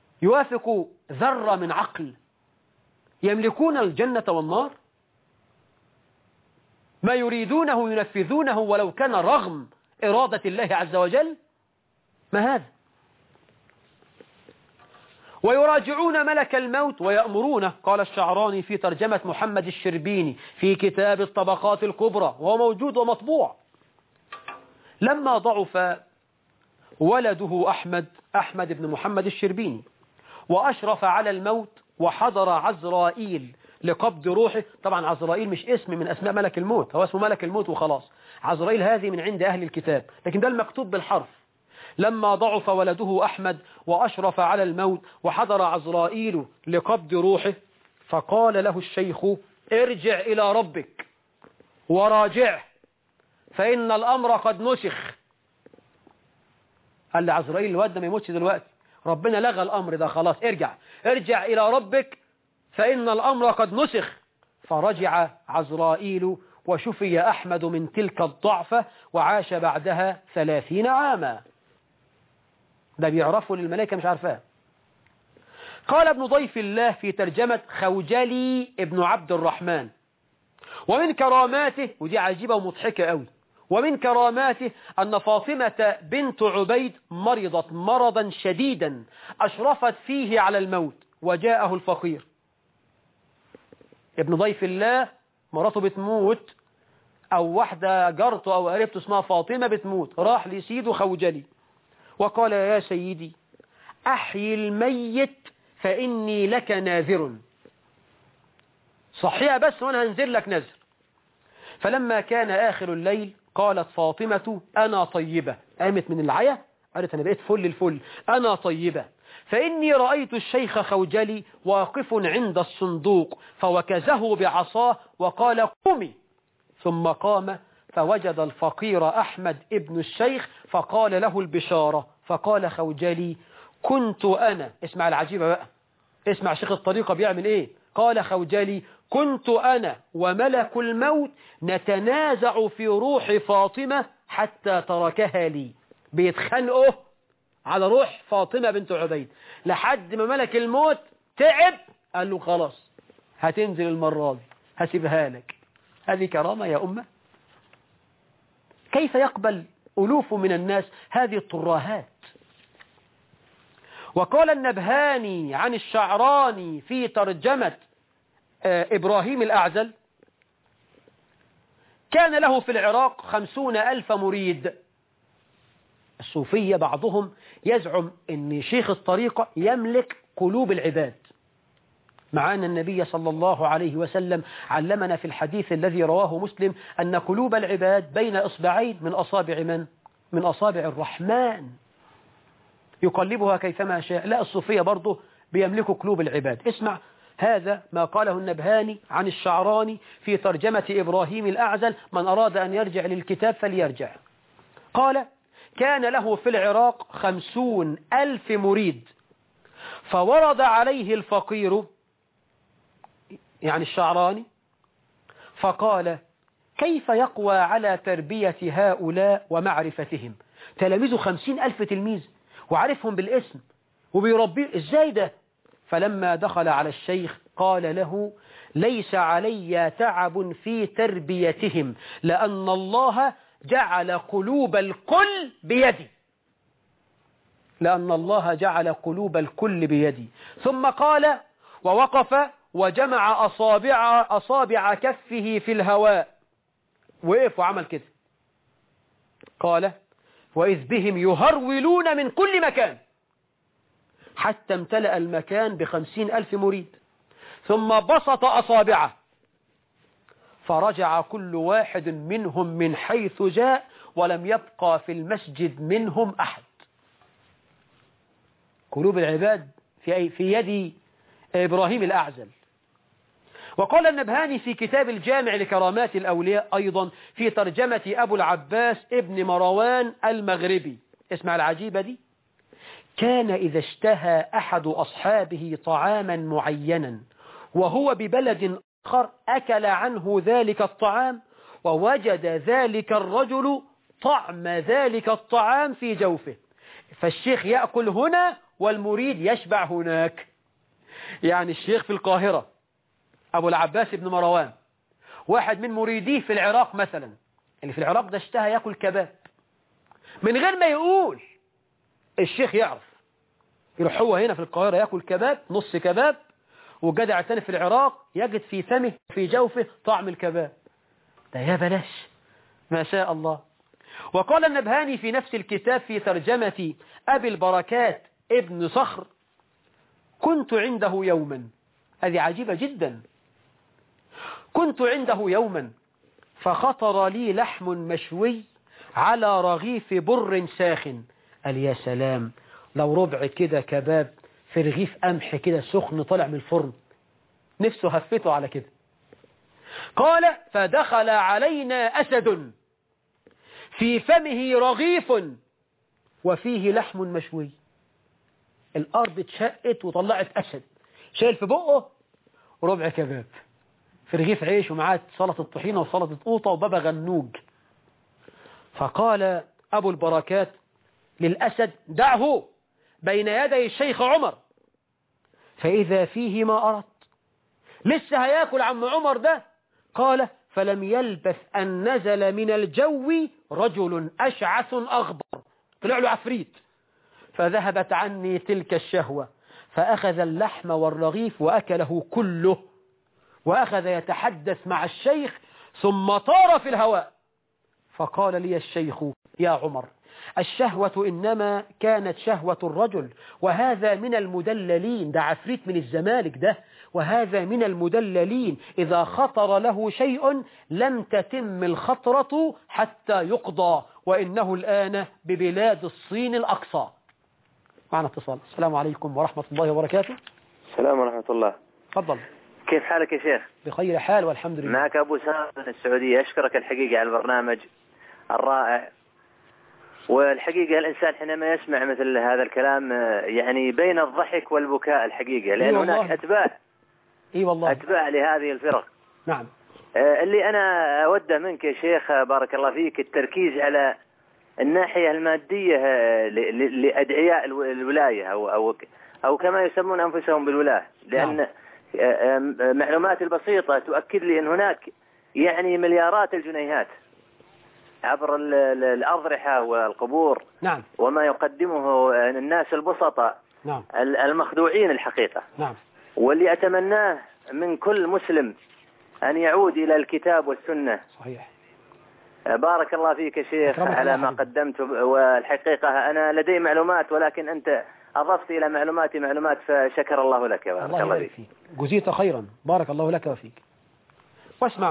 يوافق ذرة من عقل؟ يملكون الجنة والنار؟ ما يريدونه ينفذونه ولو كان رغم إرادة الله عز وجل؟ ما هذا؟ ويراجعون ملك الموت ويأمرونه. قال الشعراني في ترجمة محمد الشربيني في كتاب الطبقات الكبرى، وهو موجود ومطبوع: لما ضعف ولده أحمد أحمد بن محمد الشربيني وأشرف على الموت وحضر عزرائيل لقبض روحه. طبعا عزرائيل مش اسم من أسماء ملك الموت، هو اسمه ملك الموت وخلاص. عزرائيل هذه من عند أهل الكتاب، لكن ده المكتوب بالحرف. لما ضعف ولده أحمد وأشرف على الموت وحضر عزرائيل لقبض روحه، فقال له الشيخ: ارجع إلى ربك وراجعه فإن الأمر قد نسخ. قال لعزرائيل: الواد ده ما يموتش دلوقتي، ربنا لغى الأمر ده خلاص، ارجع ارجع إلى ربك فإن الأمر قد نسخ. فرجع عزرائيل وشفي أحمد من تلك الضعفة وعاش بعدها ثلاثين عاما. ده بيعرفوا للملائكة مش عارفاه. قال ابن ضيف الله في ترجمة خوجلي ابن عبد الرحمن: ومن كراماته، ودي عجيبة ومضحكة قوي، ومن كراماته أن فاطمة بنت عبيد مرضت مرضا شديدا أشرفت فيه على الموت وجاءه الفقير. ابن ضيف الله مراته بتموت، أو واحدة جارته أو قريبته اسمها فاطمة بتموت، راح لسيده خوجلي وقال: يا سيدي أحيي الميت فإني لك ناذر، صحيها بس وأنا هنزل لك نذر. فلما كان آخر الليل قالت فاطمة: أنا طيبة. قامت من العيا قالت: أنا بقيت فل الفل، أنا طيبة، فإني رأيت الشيخ خوجلي واقف عند الصندوق فوكزه بعصاه وقال: قومي. ثم قام فوجد الفقير أحمد ابن الشيخ فقال له البشارة، فقال خوجلي: كنت أنا، اسمع العجيبة بقى، اسمع شيخ الطريقة بيعمل إيه. قال خوجلي: كنت أنا وملك الموت نتنازع في روح فاطمة حتى تركها لي. بيتخانقوا على روح فاطمة بنت عبيد لحد ما ملك الموت تعب، قال له: خلاص هتنزل المرة دي، هسيبها لك. هذه كرامة يا أمة. كيف يقبل ألوف من الناس هذه الطراهات؟ وقال النبهاني عن الشعراني في ترجمة إبراهيم الأعزل: كان له في العراق خمسون ألف مريد. الصوفية بعضهم يزعم أن شيخ الطريقة يملك قلوب العباد، مع أن النبي صلى الله عليه وسلم علمنا في الحديث الذي رواه مسلم أن قلوب العباد بين إصبعين من أصابع من؟ من أصابع الرحمن يقلبها كيفما شاء. لا، الصوفية برضه بيملكوا قلوب العباد. اسمع هذا ما قاله النبهاني عن الشعراني في ترجمة إبراهيم الأعزل، من أراد أن يرجع للكتاب فليرجع. قال: كان له في العراق خمسون ألف مريد، فورد عليه الفقير يعني الشعراني فقال: كيف يقوى على تربية هؤلاء ومعرفتهم؟ تلاميذه خمسين ألف تلميذ وعرفهم بالاسم وبيربيه ازاي ده؟ فلما دخل على الشيخ قال له: ليس علي تعب في تربيتهم، لأن الله جعل قلوب الكل بيدي، لأن الله جعل قلوب الكل بيدي. ثم قال: ووقف وجمع أصابع, أصابع كفه في الهواء، وقف وعمل كده. قال: وإذ بهم يهرولون من كل مكان حتى امتلأ المكان بخمسين ألف مريد، ثم بسط أصابعه فرجع كل واحد منهم من حيث جاء ولم يبقى في المسجد منهم أحد. قلوب العباد في في يد إبراهيم الأعزل. وقال النبهاني في كتاب الجامع لكرامات الأولياء أيضا في ترجمة أبو العباس ابن مروان المغربي، اسمع العجيبة دي: كان إذا اشتهى أحد أصحابه طعاما معينا وهو ببلد آخر أكل عنه ذلك الطعام ووجد ذلك الرجل طعم ذلك الطعام في جوفه، فالشيخ يأكل هنا والمريد يشبع هناك. يعني الشيخ في القاهرة أبو العباس بن مروان واحد من مريديه في العراق مثلا، اللي في العراق ده اشتهى ياكل كباب، من غير ما يقول الشيخ يعرف، يروح هو هنا في القاهرة ياكل كباب، نص كباب، والجدع الثاني في العراق يجد في فمه في جوفه طعم الكباب. ده يا بلاش، ما شاء الله. وقال النبهاني في نفس الكتاب في ترجمة أبي البركات ابن صخر: كنت عنده يوما، هذه عجيبة جدا، كنت عنده يوما فخطر لي لحم مشوي على رغيف بر ساخن. قال يا سلام، لو ربع كده كباب في رغيف قمح كده سخن طالع من الفرن، نفسه هفته على كده. قال فدخل علينا أسد في فمه رغيف وفيه لحم مشوي. الأرض اتشقت وطلعت أسد شايل في بقه ربع كباب في رغيف عيش ومعاه سلطة طحينة وسلطة قوطة وبابا غنوج. فقال أبو البركات للأسد: دعه بين يدي الشيخ عمر فإذا فيه ما أردت. لسه هياكل عم عمر ده. قال فلم يلبث أن نزل من الجو رجل أشعث أغبر، طلع له عفريت، فذهبت عني تلك الشهوة، فأخذ اللحم والرغيف وأكله كله، وأخذ يتحدث مع الشيخ ثم طار في الهواء. فقال لي الشيخ: يا عمر، الشهوة إنما كانت شهوة الرجل، وهذا من المدللين، ده عفريت من الزمالك ده، وهذا من المدللين، إذا خطر له شيء لم تتم الخطرة حتى يقضى، وإنه الآن ببلاد الصين الأقصى. معنا اتصال. السلام عليكم ورحمة الله وبركاته. السلام ورحمة الله. تفضل. كيف حالك يا شيخ؟ بخير حال والحمد لله. معك أبو سام من السعودية. أشكرك الحقيقة على البرنامج الرائع. والحقيقة الإنسان حينما يسمع مثل هذا الكلام يعني بين الضحك والبكاء الحقيقة، لأن إيه هناك أتباع إيه والله أتباع لهذه الفرق. نعم. اللي أنا أوده منك يا شيخ بارك الله فيك التركيز على الناحية المادية لأدعياء الولاية أو أو أو كما يسمون أنفسهم بالولاة، لأن نعم. معلومات البسيطة تؤكد لي أن هناك يعني مليارات الجنيهات عبر الأضرحة والقبور. نعم. وما يقدمه الناس البسطاء. نعم. المخدوعين الحقيقة. نعم. واللي أتمناه من كل مسلم أن يعود إلى الكتاب والسنة. صحيح. بارك الله فيك يا شيخ على ما قدمت، والحقيقة أنا لدي معلومات ولكن أنت أضفت إلى معلوماتي معلومات، فشكر الله لك. بارك الله, الله فيك. جزيت خيرا. بارك الله لك وفيك. واسمع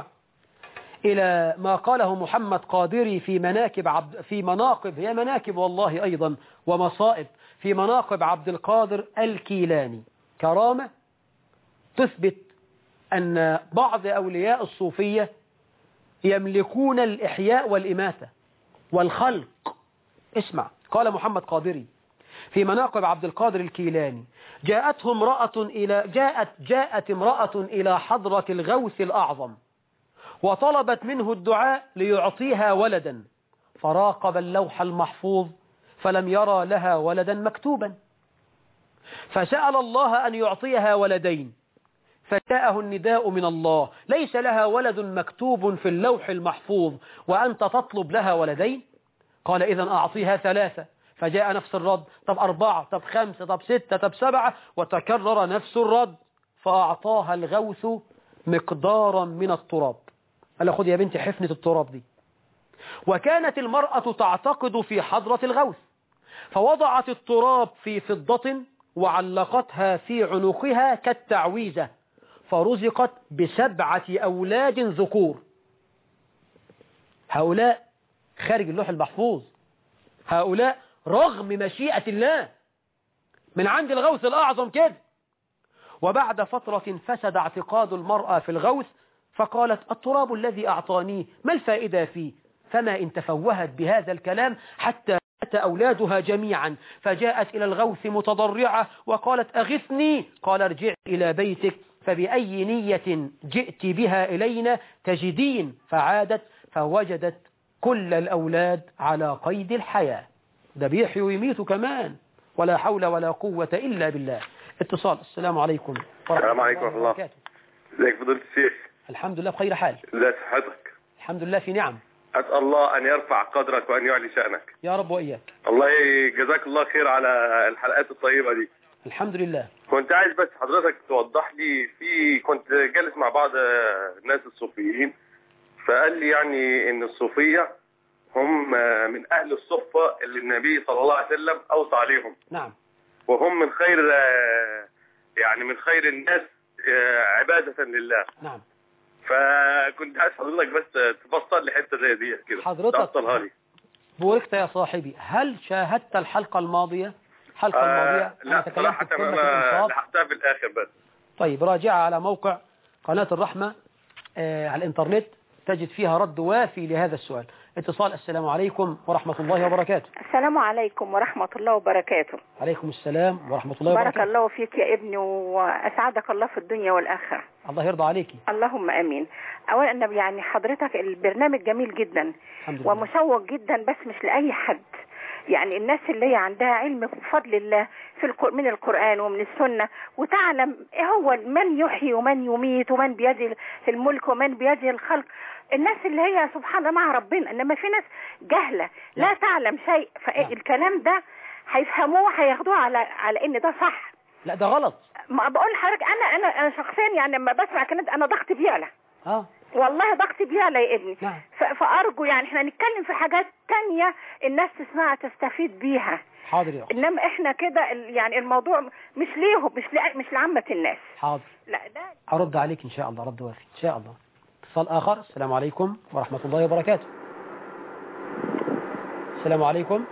إلى ما قاله محمد قادري في مناكب عبد في مناقب، هي مناكب والله أيضا ومصائب، في مناقب عبد القادر الكيلاني، كرامة تثبت أن بعض أولياء الصوفية يملكون الإحياء والإماتة والخلق. اسمع، قال محمد قادري في مناقب عبد القادر الكيلاني: جاءته امرأة إلى جاءت جاءت امرأة إلى حضرة الغوث الأعظم وطلبت منه الدعاء ليعطيها ولدا، فراقب اللوح المحفوظ فلم يرى لها ولدا مكتوبا، فسأل الله أن يعطيها ولدين، فجاءه النداء من الله: ليس لها ولد مكتوب في اللوح المحفوظ وأنت تطلب لها ولدين؟ قال: إذن أعطيها ثلاثة. فجاء نفس الرد: طب أربعة، طب خمسة، طب ستة، طب سبعة، وتكرر نفس الرد، فأعطاها الغوث مقدارا من التراب. قال: خذ يا بنتي حفنة التراب دي. وكانت المرأة تعتقد في حضرة الغوث، فوضعت التراب في فضة وعلقتها في عنقها كالتعويذة، فرزقت بسبعة أولاد ذكور. هؤلاء خارج اللوح المحفوظ، هؤلاء رغم مشيئة الله من عند الغوث الأعظم كده. وبعد فترة فسد اعتقاد المرأة في الغوث، فقالت: التراب الذي أعطانيه ما الفائدة فيه؟ فما إن تفوهت بهذا الكلام حتى أتى أولادها جميعا، فجاءت إلى الغوث متضرعة وقالت: أغثني. قال: ارجع إلى بيتك فبأي نية جئت بها إلينا تجدين. فعادت فوجدت كل الأولاد على قيد الحياة. ده بيحيي ويميت كمان، ولا حول ولا قوة إلا بالله. اتصال. السلام عليكم. السلام عليكم ورحمة الله. ازيك فضيلة الشيخ؟ الحمد لله بخير حال. لا صحتك؟ الحمد لله في نعم. أسأل الله أن يرفع قدرك وأن يعلي شأنك. يا رب وإياك. الله يجزاك الله خير على الحلقات الطيبة دي. الحمد لله. كنت عايز بس حضرتك توضح لي، في كنت جالس مع بعض الناس الصوفيين، فقال لي يعني إن الصوفية هم من أهل الصفة اللي النبي صلى الله عليه وسلم أوصى عليهم. نعم. وهم من خير يعني من خير الناس عبادة لله. نعم. فكنت عايز حضرتك بس تفصل لي حته زي دي كده. حضرتك تفصلها لي. بوركت يا صاحبي، هل شاهدت الحلقة الماضية؟ الحلقة آه الماضية لا صراحة أنا لحقتها في الآخر بس. طيب راجعها على موقع قناة الرحمة آه على الإنترنت، تجد فيها رد وافي لهذا السؤال. اتصال. السلام عليكم ورحمة الله وبركاته. السلام عليكم ورحمة الله وبركاته. عليكم السلام ورحمة الله وبركاته. بارك الله فيك يا ابني وأسعدك الله في الدنيا والآخرة. الله يرضى عليكي. اللهم أمين. أولا يعني حضرتك البرنامج جميل جدا ومشوق جدا، بس مش لأي حد، يعني الناس اللي هي عندها علم بفضل الله في من القرآن ومن السنة، وتعلم ايه هو من يحيي ومن يميت ومن بيده الملك ومن بيده الخلق، الناس اللي هي سبحان الله مع ربنا. انما في ناس جهلة لا تعلم شيء، فالكلام ده هيفهموه هياخدوه على على ان ده صح. لا ده غلط. ما بقول لحضرتك انا انا انا شخصيا يعني لما بسمع كلام انا ضغطي بيعلى. اه والله ضغطي بيعلى يا ابني. نعم. فارجو يعني احنا نتكلم في حاجات تانية الناس تسمعها تستفيد بيها. حاضر يا أخي. انما احنا كده يعني الموضوع مش ليهم، مش لع... مش لعامة الناس. حاضر. لا ده ارد عليك ان شاء الله رد وافي ان شاء الله. اتصال اخر. السلام عليكم ورحمة الله وبركاته. السلام عليكم.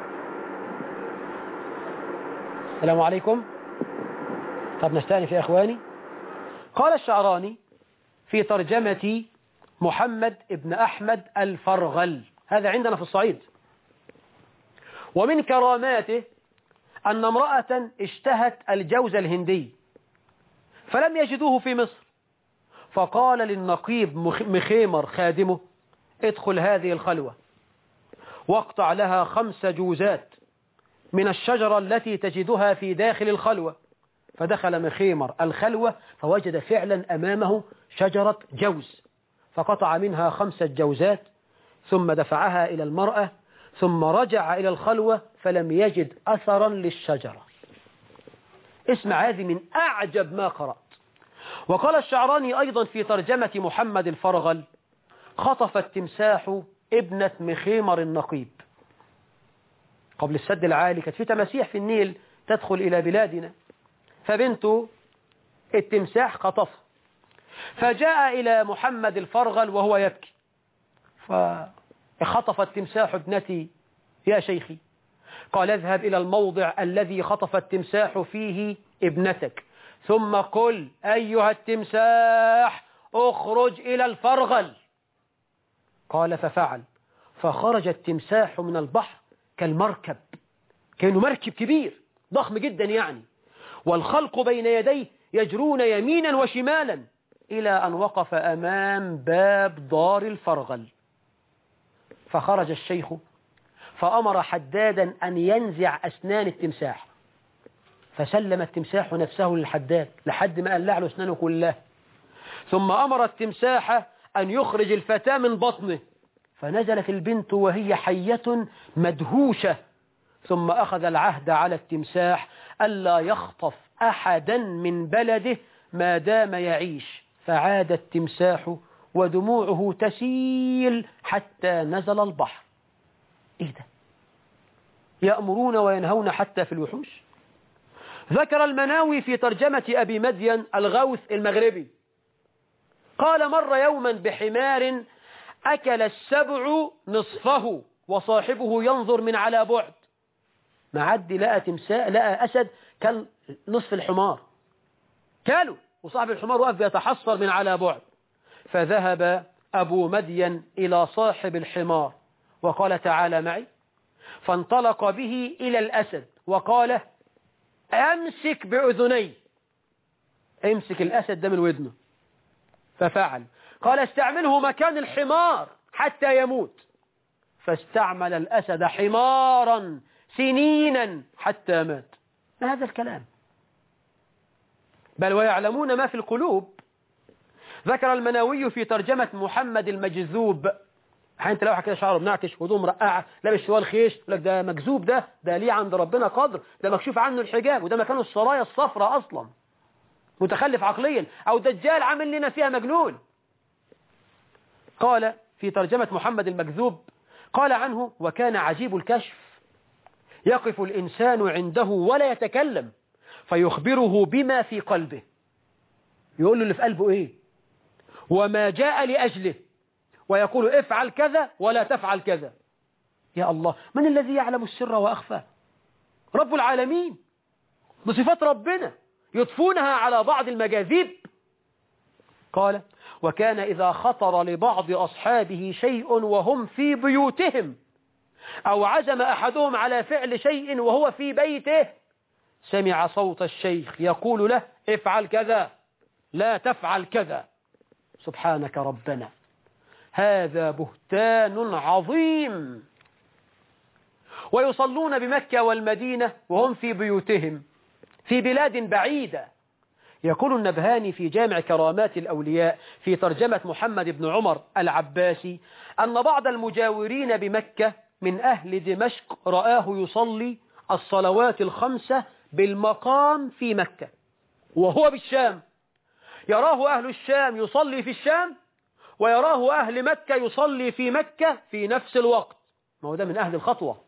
السلام عليكم. طب نستأنف يا اخواني. قال الشعراني في ترجمة محمد ابن أحمد الفرغل، هذا عندنا في الصعيد، ومن كراماته أن امرأة اشتهت الجوز الهندي فلم يجدوه في مصر، فقال للنقيب مخيمر خادمه: ادخل هذه الخلوة واقطع لها خمس جوزات من الشجرة التي تجدها في داخل الخلوة. فدخل مخيمر الخلوة فوجد فعلا أمامه شجرة جوز، فقطع منها خمسة جوزات ثم دفعها إلى المرأة، ثم رجع إلى الخلوة فلم يجد أثرا للشجرة. اسمع، هذه من أعجب ما قرأت. وقال الشعراني أيضا في ترجمة محمد الفرغل: خطف التمساح ابنة مخيمر النقيب. قبل السد العالي كانت في تماسيح في النيل تدخل إلى بلادنا، فبنته التمساح خطفها، فجاء إلى محمد الفرغل وهو يبكي، فخطف التمساح ابنتي يا شيخي. قال: اذهب إلى الموضع الذي خطف التمساح فيه ابنتك، ثم قل: أيها التمساح اخرج إلى الفرغل. قال: ففعل، فخرج التمساح من البحر كالمركب، كأنه مركب كبير ضخم جدا يعني، والخلق بين يديه يجرون يمينا وشمالا إلى أن وقف أمام باب دار الفرغل. فخرج الشيخ فأمر حدادا أن ينزع أسنان التمساح، فسلم التمساح نفسه للحداد لحد ما قلع له أسنانه كلها، ثم أمر التمساح أن يخرج الفتاة من بطنه، فنزلت البنت وهي حية مدهوشة، ثم أخذ العهد على التمساح ألا يخطف أحدا من بلده ما دام يعيش، فعاد التمساح ودموعه تسيل حتى نزل البحر. إيه ده؟ يأمرون وينهون حتى في الوحوش. ذكر المناوي في ترجمة أبي مدين الغوث المغربي، قال: مر يوما بحمار أكل السبع نصفه وصاحبه ينظر من على بعد. معدي لقى تمساح، لقى أسد كل نصف الحمار كاله، وصاحب الحمار وقف يتحصر من على بعد. فذهب أبو مدين إلى صاحب الحمار وقال: تعال معي. فانطلق به إلى الأسد وقال: أمسك بأذني، امسك الأسد ده من ودنه. ففعل. قال: استعمله مكان الحمار حتى يموت. فاستعمل الأسد حمارا سنينا حتى مات. ما هذا الكلام؟ بل ويعلمون ما في القلوب. ذكر المناوي في ترجمة محمد المجذوب، حين انت لو كده شعره بنعكش، هدوم مرقعه، لابس شوال خيش، يقول لك ده مجذوب، ده ده ليه عند ربنا قدر، ده مكشوف عنه الحجاب، وده مكانه السرايا الصفراء اصلا، متخلف عقليا، او دجال عامل لنا فيها مجنون. قال في ترجمة محمد المجذوب، قال عنه: وكان عجيب الكشف، يقف الإنسان عنده ولا يتكلم فيخبره بما في قلبه، يقول له اللي في قلبه ايه وما جاء لأجله، ويقول افعل كذا ولا تفعل كذا. يا الله، من الذي يعلم السر وأخفى؟ رب العالمين، بصفات ربنا يضفونها على بعض المجاذيب. قال: وكان إذا خطر لبعض أصحابه شيء وهم في بيوتهم، أو عزم أحدهم على فعل شيء وهو في بيته، سمع صوت الشيخ يقول له افعل كذا لا تفعل كذا. سبحانك ربنا، هذا بهتان عظيم. ويصلون بمكة والمدينة وهم في بيوتهم في بلاد بعيدة. يقول النبهاني في جامع كرامات الأولياء في ترجمة محمد بن عمر العباسي أن بعض المجاورين بمكة من أهل دمشق رآه يصلي الصلوات الخمسة بالمقام في مكة وهو بالشام، يراه أهل الشام يصلي في الشام، ويراه أهل مكة يصلي في مكة في نفس الوقت. ما هو ده من أهل الخطوة.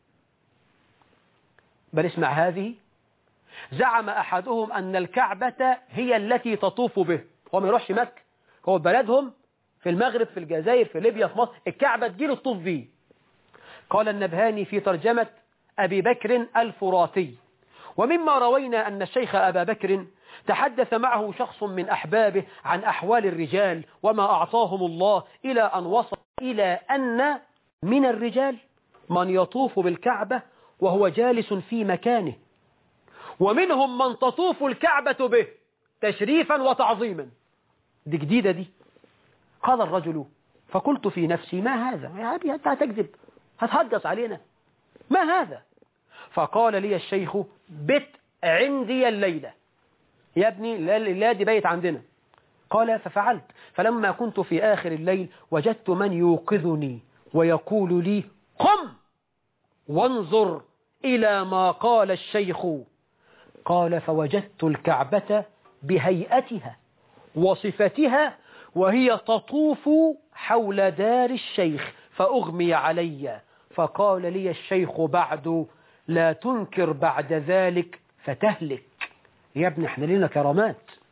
بل اسمع هذه: زعم أحدهم أن الكعبة هي التي تطوف به، هو ما يروحش مكة، هو بلدهم في المغرب، في الجزائر، في ليبيا، في مصر، الكعبة تجيله الطوف به. قال النبهاني في ترجمة أبي بكر الفراتي: ومما روينا أن الشيخ أبا بكر تحدث معه شخص من أحبابه عن أحوال الرجال وما أعطاهم الله، إلى أن وصل إلى أن من الرجال من يطوف بالكعبة وهو جالس في مكانه، ومنهم من تطوف الكعبة به تشريفا وتعظيما. دي جديدة دي. قال الرجل: فقلت في نفسي ما هذا يا أبي، أنت هتكذب، هتهجص علينا، ما هذا؟ فقال لي الشيخ: بت عندي الليلة يا ابني، لا دي بيت عندنا. قال: ففعلت، فلما كنت في آخر الليل وجدت من يوقظني ويقول لي: قم وانظر إلى ما قال الشيخ. قال: فوجدت الكعبة بهيئتها وصفتها وهي تطوف حول دار الشيخ، فأغمي علي، فقال لي الشيخ بعد: لا تنكر بعد ذلك فتهلك. يا ابن احنا لنا كرامات.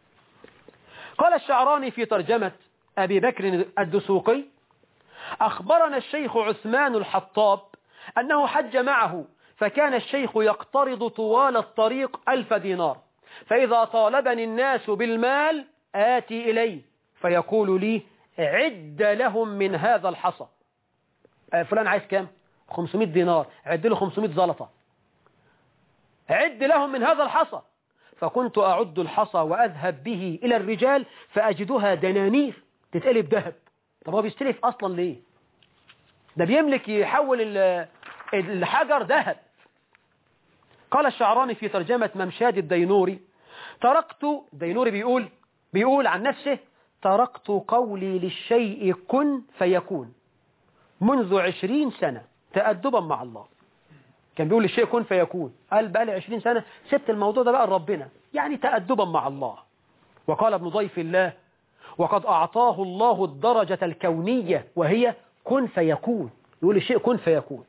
قال الشعراني في ترجمة أبي بكر الدسوقي: أخبرنا الشيخ عثمان الحطاب أنه حج معه، فكان الشيخ يقترض طوال الطريق ألف دينار، فإذا طالبني الناس بالمال آتي إليه فيقول لي: عد لهم من هذا الحصى. فلان عايز كام؟ خمسمائة دينار، عد له خمسمائة زلطة، عد لهم من هذا الحصى. فكنت أعد الحصى وأذهب به إلى الرجال فأجدها دنانير تتقلب ذهب. طب هو بيستلف أصلا ليه؟ ده بيملك يحول الحجر ذهب. قال الشعراني في ترجمة ممشاد الدينوري: تركت، الدينوري بيقول بيقول عن نفسه: تركت قولي للشيء كن فيكون منذ عشرين سنة تأدبا مع الله. كان بيقول للشيء كن فيكون، قال بقى لي عشرين سنة سبت الموضوع ده بقى لربنا، يعني تأدبا مع الله. وقال ابن ضيف الله: وقد أعطاه الله الدرجة الكونية وهي كن فيكون، يقول الشيء كن فيكون.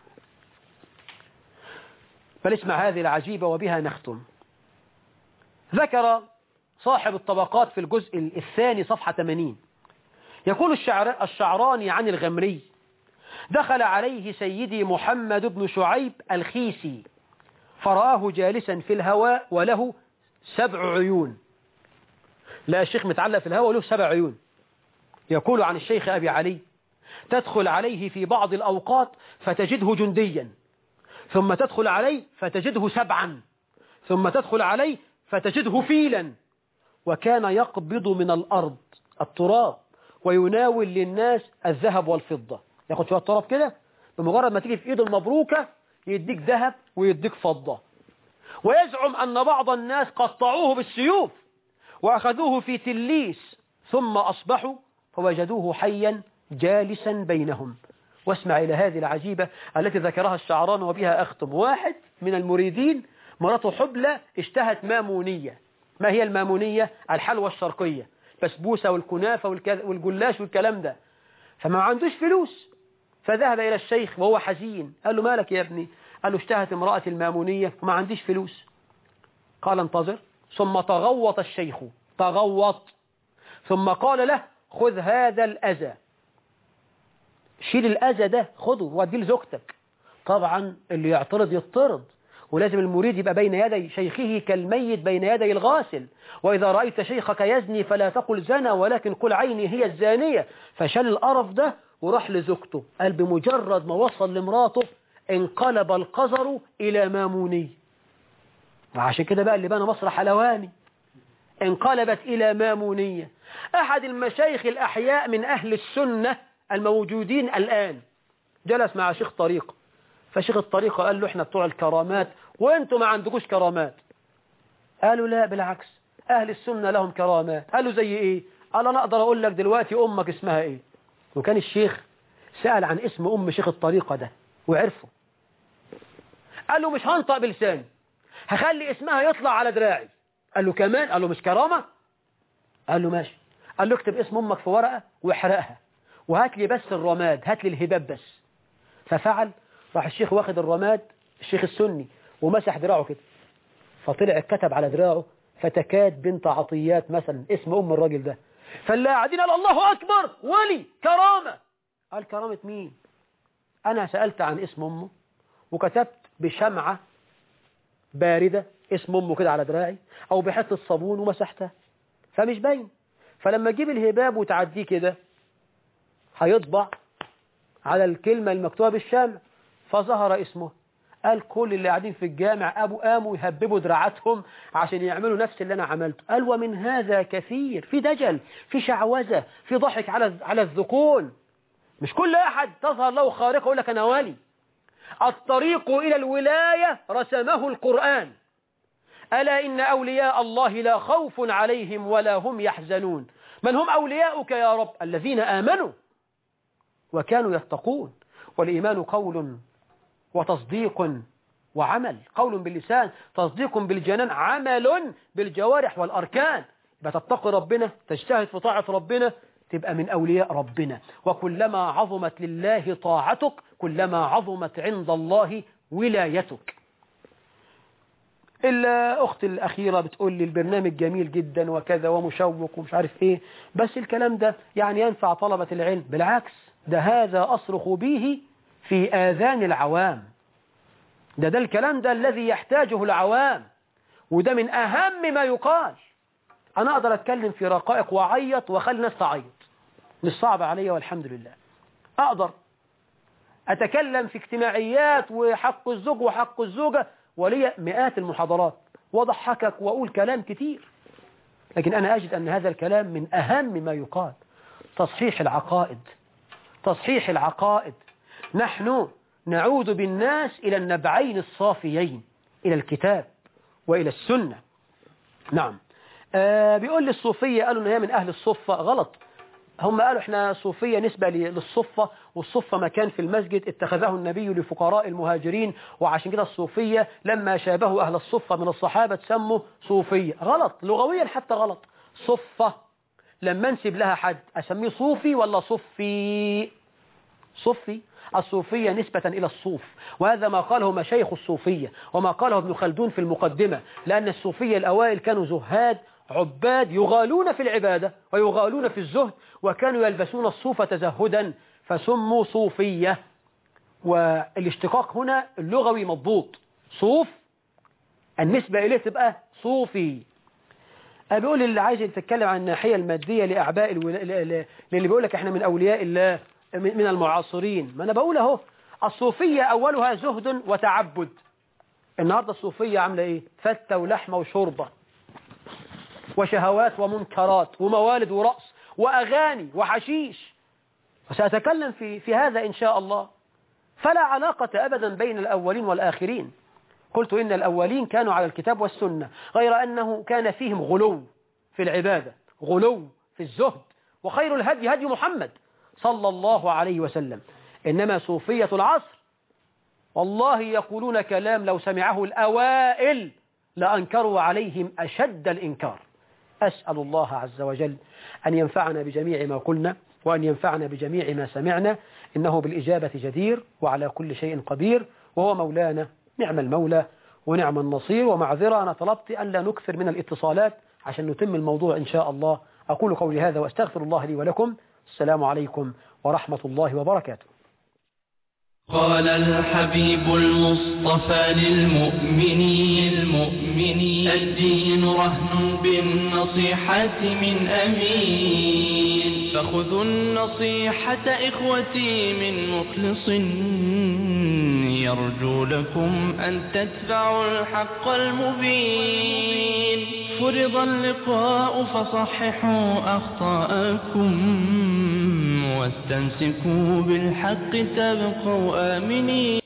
بل اسمع هذه العجيبة وبها نختم. ذكر صاحب الطبقات في الجزء الثاني صفحة ثمانين، يقول الشعر الشعراني عن الغمري: دخل عليه سيدي محمد بن شعيب الخيسي فرآه جالسا في الهواء وله سبع عيون. لا، الشيخ متعلق في الهواء وله سبع عيون. يقول عن الشيخ أبي علي: تدخل عليه في بعض الأوقات فتجده جنديا، ثم تدخل عليه فتجده سبعا، ثم تدخل عليه فتجده فيلا، وكان يقبض من الأرض التراب ويناول للناس الذهب والفضة. ياخد شوية تراب كده، بمجرد ما تيجي في ايده المبروكة يديك ذهب ويديك فضة. ويزعم أن بعض الناس قطعوه بالسيوف وأخذوه في تليس ثم أصبحوا فوجدوه حيا جالسا بينهم. واسمع إلى هذه العجيبة التي ذكرها الشعران وبها أختم. واحد من المريدين مرته حبلى اشتهت مامونية. ما هي المامونية؟ الحلوى الشرقية، بسبوسة والكنافة والجلاش والكلام ده. فما عندوش فلوس، فذهب إلى الشيخ وهو حزين. قال له مالك يا ابني؟ قال له اشتهت امرأة المامونية وما عنديش فلوس. قال انتظر. ثم تغوط الشيخ، تغوط، ثم قال له خذ هذا الأذى، شيل الأذى ده، خذه واديه لزوجتك. طبعا اللي يعترض يضطرد، ولازم المريد يبقى بين يدي شيخه كالميت بين يدي الغاسل. وإذا رأيت شيخك يزني فلا تقل زنى ولكن قل عيني هي الزانية. فشال القرف ده وراح لزوجته. قال بمجرد ما وصل لمراته انقلب القذر إلى ماموني. وعشان كده بقى اللي بنى مصر حلواني انقلبت إلى مامونية. أحد المشايخ الأحياء من أهل السنة الموجودين الآن جلس مع شيخ طريقة، فشيخ الطريقة قال له احنا بتوع الكرامات وانتوا ما عندكوش كرامات. قالوا لا بالعكس، أهل السنة لهم كرامات. قالوا زي ايه؟ قال انا اقدر اقول لك دلوقتي امك اسمها ايه. وكان الشيخ سأل عن اسم ام شيخ الطريقة ده وعرفه. قال له مش هنطق بلساني، هخلي اسمها يطلع على دراعي. قال له كمان؟ قال له مش كرامة؟ قال له ماشي. قال له اكتب اسم امك في ورقة واحرقها وهات لي بس الرماد، هات لي الهباب بس. ففعل. راح الشيخ واخد الرماد، الشيخ السني، ومسح دراعه كده، فطلع كتب على دراعه فتكات بنت عطيات مثلا اسم ام الراجل ده. فاللي قاعدين قال الله اكبر، ولي كرامة. قال كرامة مين؟ انا سألت عن اسم امه وكتبت بشمعة باردة اسم امه كده على دراعي او بحته صابون ومسحتها، فمش باين. فلما تجيب الهباب وتعديه كده هيطبع على الكلمة المكتوبة بالشمع، فظهر اسمه. قال كل اللي قاعدين في الجامع أبو قاموا يهببوا دراعاتهم عشان يعملوا نفس اللي أنا عملته. قال ومن هذا كثير، في دجل، في شعوذة، في ضحك على على الذقون. مش كل أحد تظهر له خارقة يقول لك أنا ولي. الطريق إلى الولاية رسمه القرآن. ألا إن أولياء الله لا خوف عليهم ولا هم يحزنون. من هم أولياؤك يا رب؟ الذين آمنوا وكانوا يتقون. والإيمان قول وتصديق وعمل. قول باللسان، تصديق بالجنان، عمل بالجوارح والأركان. يبقى تتقي ربنا، تجتهد في طاعة ربنا، تبقى من أولياء ربنا. وكلما عظمت لله طاعتك كلما عظمت عند الله ولايتك. الأخت الأخيرة بتقول لي البرنامج جميل جدا وكذا ومشوق ومش عارف إيه، بس الكلام ده يعني ينفع طلبة العلم؟ بالعكس، ده هذا أصرخ به في آذان العوام. ده ده الكلام ده الذي يحتاجه العوام، وده من أهم ما يقال. أنا أقدر أتكلم في رقائق وأعيط وأخلي الناس تعيط، مش صعب علي والحمد لله. أقدر أتكلم في اجتماعيات وحق الزوج وحق الزوجة ولي مئات المحاضرات وضحكك وأقول كلام كتير، لكن أنا أجد أن هذا الكلام من أهم ما يقال. تصحيح العقائد، تصحيح العقائد. نحن نعود بالناس إلى النبعين الصافيين، إلى الكتاب وإلى السنة. نعم. آه بيقول لي الصوفية قالوا إن هي من أهل الصفة. غلط. هم قالوا إحنا صوفية نسبة للصفة، والصفة مكان في المسجد اتخذه النبي لفقراء المهاجرين، وعشان كده الصوفية لما شابهوا أهل الصفة من الصحابة تسموا صوفية. غلط لغويا، حتى غلط. صفة لما انسب لها حد أسميه صوفي ولا صفي؟ صفي. الصوفية نسبة إلى الصوف، وهذا ما قاله مشايخ الصوفية وما قاله ابن خلدون في المقدمة، لأن الصوفية الأوائل كانوا زهاد عباد يغالون في العبادة ويغالون في الزهد، وكانوا يلبسون الصوف تزهدا فسموا صوفية. والاشتقاق هنا اللغوي مضبوط، صوف النسبة إليه تبقى صوفي. بيقول اللي عايز يتكلم عن الناحية المادية لأعباء الولا... اللي بيقول لك احنا من أولياء الله من المعاصرين، ما أنا بقول اهو الصوفية أولها زهد وتعبد. النهاردة الصوفية عاملة إيه؟ فتة ولحمة وشوربة وشهوات ومنكرات وموالد ورقص وأغاني وحشيش. وسأتكلم في في هذا إن شاء الله. فلا علاقة أبدا بين الأولين والآخرين. قلت إن الأولين كانوا على الكتاب والسنة، غير أنه كان فيهم غلو في العبادة، غلو في الزهد، وخير الهدي هدي محمد صلى الله عليه وسلم. إنما صوفية العصر والله يقولون كلام لو سمعه الأوائل لأنكروا عليهم أشد الإنكار. أسأل الله عز وجل أن ينفعنا بجميع ما قلنا، وأن ينفعنا بجميع ما سمعنا، إنه بالإجابة جدير وعلى كل شيء قدير، وهو مولانا نعم المولى ونعم النصير. ومعذرة أنا طلبت أن لا نكثر من الاتصالات عشان نتم الموضوع إن شاء الله. أقول قولي هذا وأستغفر الله لي ولكم. السلام عليكم ورحمة الله وبركاته. قال الحبيب المصطفى للمؤمنين المؤمنين الدين رهن بالنصيحة من أمين، فخذوا النصيحة إخوتي من مخلص يرجو لكم أن تتبعوا الحق المبين. فرض اللقاء فصححوا أخطاءكم واستمسكوا بالحق تبقوا آمنين.